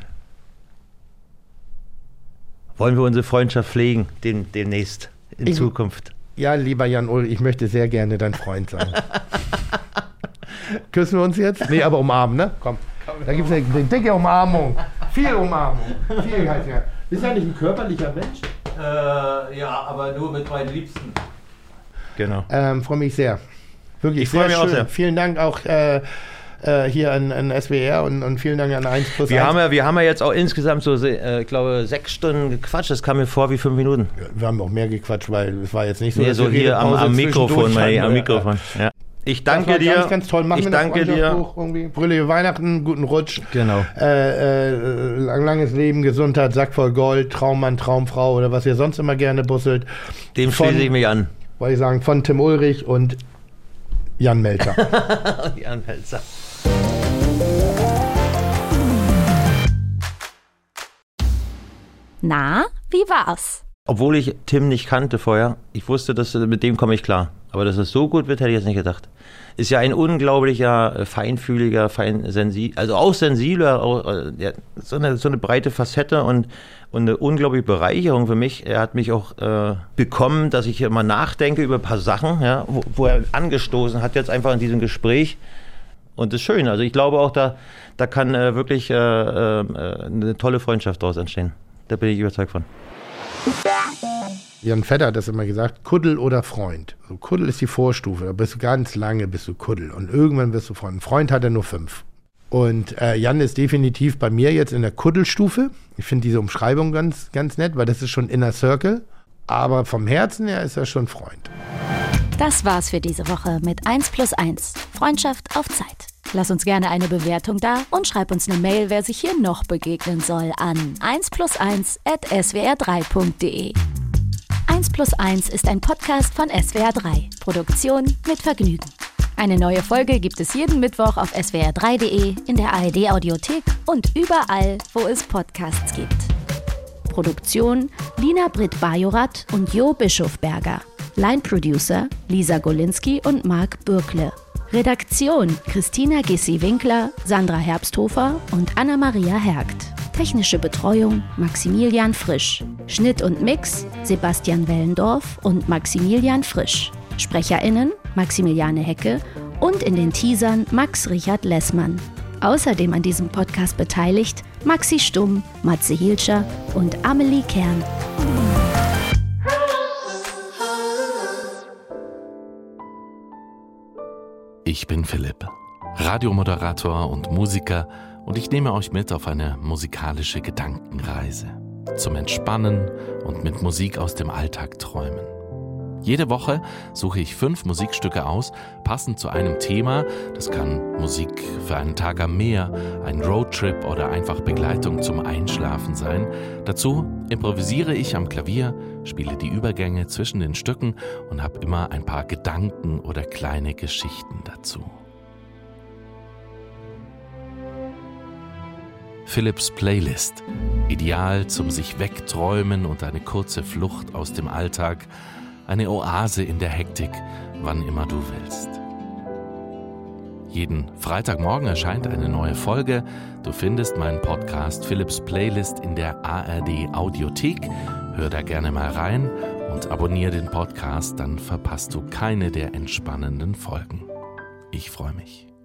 Wollen wir unsere Freundschaft pflegen, demnächst, in Zukunft? Ja, lieber Jan-Ulrich, ich möchte sehr gerne dein Freund sein. Küssen wir uns jetzt? Nee, aber umarmen, ne? Komm. Da gibt es eine dicke Umarmung. Viel Umarmung. Viel halt, ja. Bist du eigentlich ein körperlicher Mensch? Ja, aber nur mit meinen Liebsten. Genau. Freue mich sehr. Wirklich ich freue mich auch sehr. Vielen Dank auch hier an SWR und vielen Dank an 1+1. Wir haben ja jetzt auch insgesamt so, ich glaube, 6 Stunden gequatscht. Das kam mir vor wie 5 Minuten. Wir haben auch mehr gequatscht, weil es war jetzt nicht so, nee, so hier am Mikrofon. Ja. Ich danke dir. Ganz, ganz toll. Machen ich danke dir. Fröhliche Weihnachten, guten Rutsch. Genau. Langes Leben, Gesundheit, Sack voll Gold, Traummann, Traumfrau oder was ihr sonst immer gerne busselt. Dem schließe ich mich an. Wollte ich sagen, von Tim Ulrich und Jan Melzer. Jan Melzer. Na, wie war's? Obwohl ich Tim nicht kannte vorher, ich wusste, dass mit dem komme ich klar. Aber dass es so gut wird, hätte ich jetzt nicht gedacht. Ist ja ein unglaublicher, feinfühliger, also auch sensibler, ja, so eine breite Facette und eine unglaubliche Bereicherung für mich. Er hat mich auch bekommen, dass ich immer nachdenke über ein paar Sachen, ja, wo er angestoßen hat, jetzt einfach in diesem Gespräch. Und das ist schön. Also ich glaube auch, da kann wirklich eine tolle Freundschaft daraus entstehen. Da bin ich überzeugt von. Jan Vetter hat das immer gesagt, Kuddel oder Freund. Also Kuddel ist die Vorstufe, da bist du ganz lange bist du Kuddel und irgendwann wirst du Freund. Ein Freund hat er nur 5. Und Jan ist definitiv bei mir jetzt in der Kuddelstufe. Ich finde diese Umschreibung ganz, ganz nett, weil das ist schon Inner Circle. Aber vom Herzen her ist er schon Freund. Das war's für diese Woche mit 1+1. Freundschaft auf Zeit. Lass uns gerne eine Bewertung da und schreib uns eine Mail, wer sich hier noch begegnen soll, an 1+1@swr3.de. 1+1 ist ein Podcast von SWR3. Produktion mit Vergnügen. Eine neue Folge gibt es jeden Mittwoch auf swr3.de, in der ARD-Audiothek und überall, wo es Podcasts gibt. Produktion Lina Britt-Bajorath und Jo Bischofberger. Line-Producer Lisa Golinski und Marc Bürkle. Redaktion Christina Gissi-Winkler, Sandra Herbsthofer und Anna-Maria Hergt. Technische Betreuung Maximilian Frisch. Schnitt und Mix Sebastian Wellendorf und Maximilian Frisch. SprecherInnen Maximiliane Hecke und in den Teasern Max Richard Lessmann. Außerdem an diesem Podcast beteiligt Maxi Stumm, Matze Hielscher und Amelie Kern. Ich bin Philipp, Radiomoderator und Musiker und ich nehme euch mit auf eine musikalische Gedankenreise. Zum Entspannen und mit Musik aus dem Alltag träumen. Jede Woche suche ich 5 Musikstücke aus, passend zu einem Thema. Das kann Musik für einen Tag am Meer, ein Roadtrip oder einfach Begleitung zum Einschlafen sein. Dazu improvisiere ich am Klavier, spiele die Übergänge zwischen den Stücken und habe immer ein paar Gedanken oder kleine Geschichten dazu. Philipps Playlist. Ideal zum sich wegträumen und eine kurze Flucht aus dem Alltag. Eine Oase in der Hektik, wann immer du willst. Jeden Freitagmorgen erscheint eine neue Folge. Du findest meinen Podcast Philipps Playlist in der ARD Audiothek. Hör da gerne mal rein und abonniere den Podcast, dann verpasst du keine der entspannenden Folgen. Ich freue mich.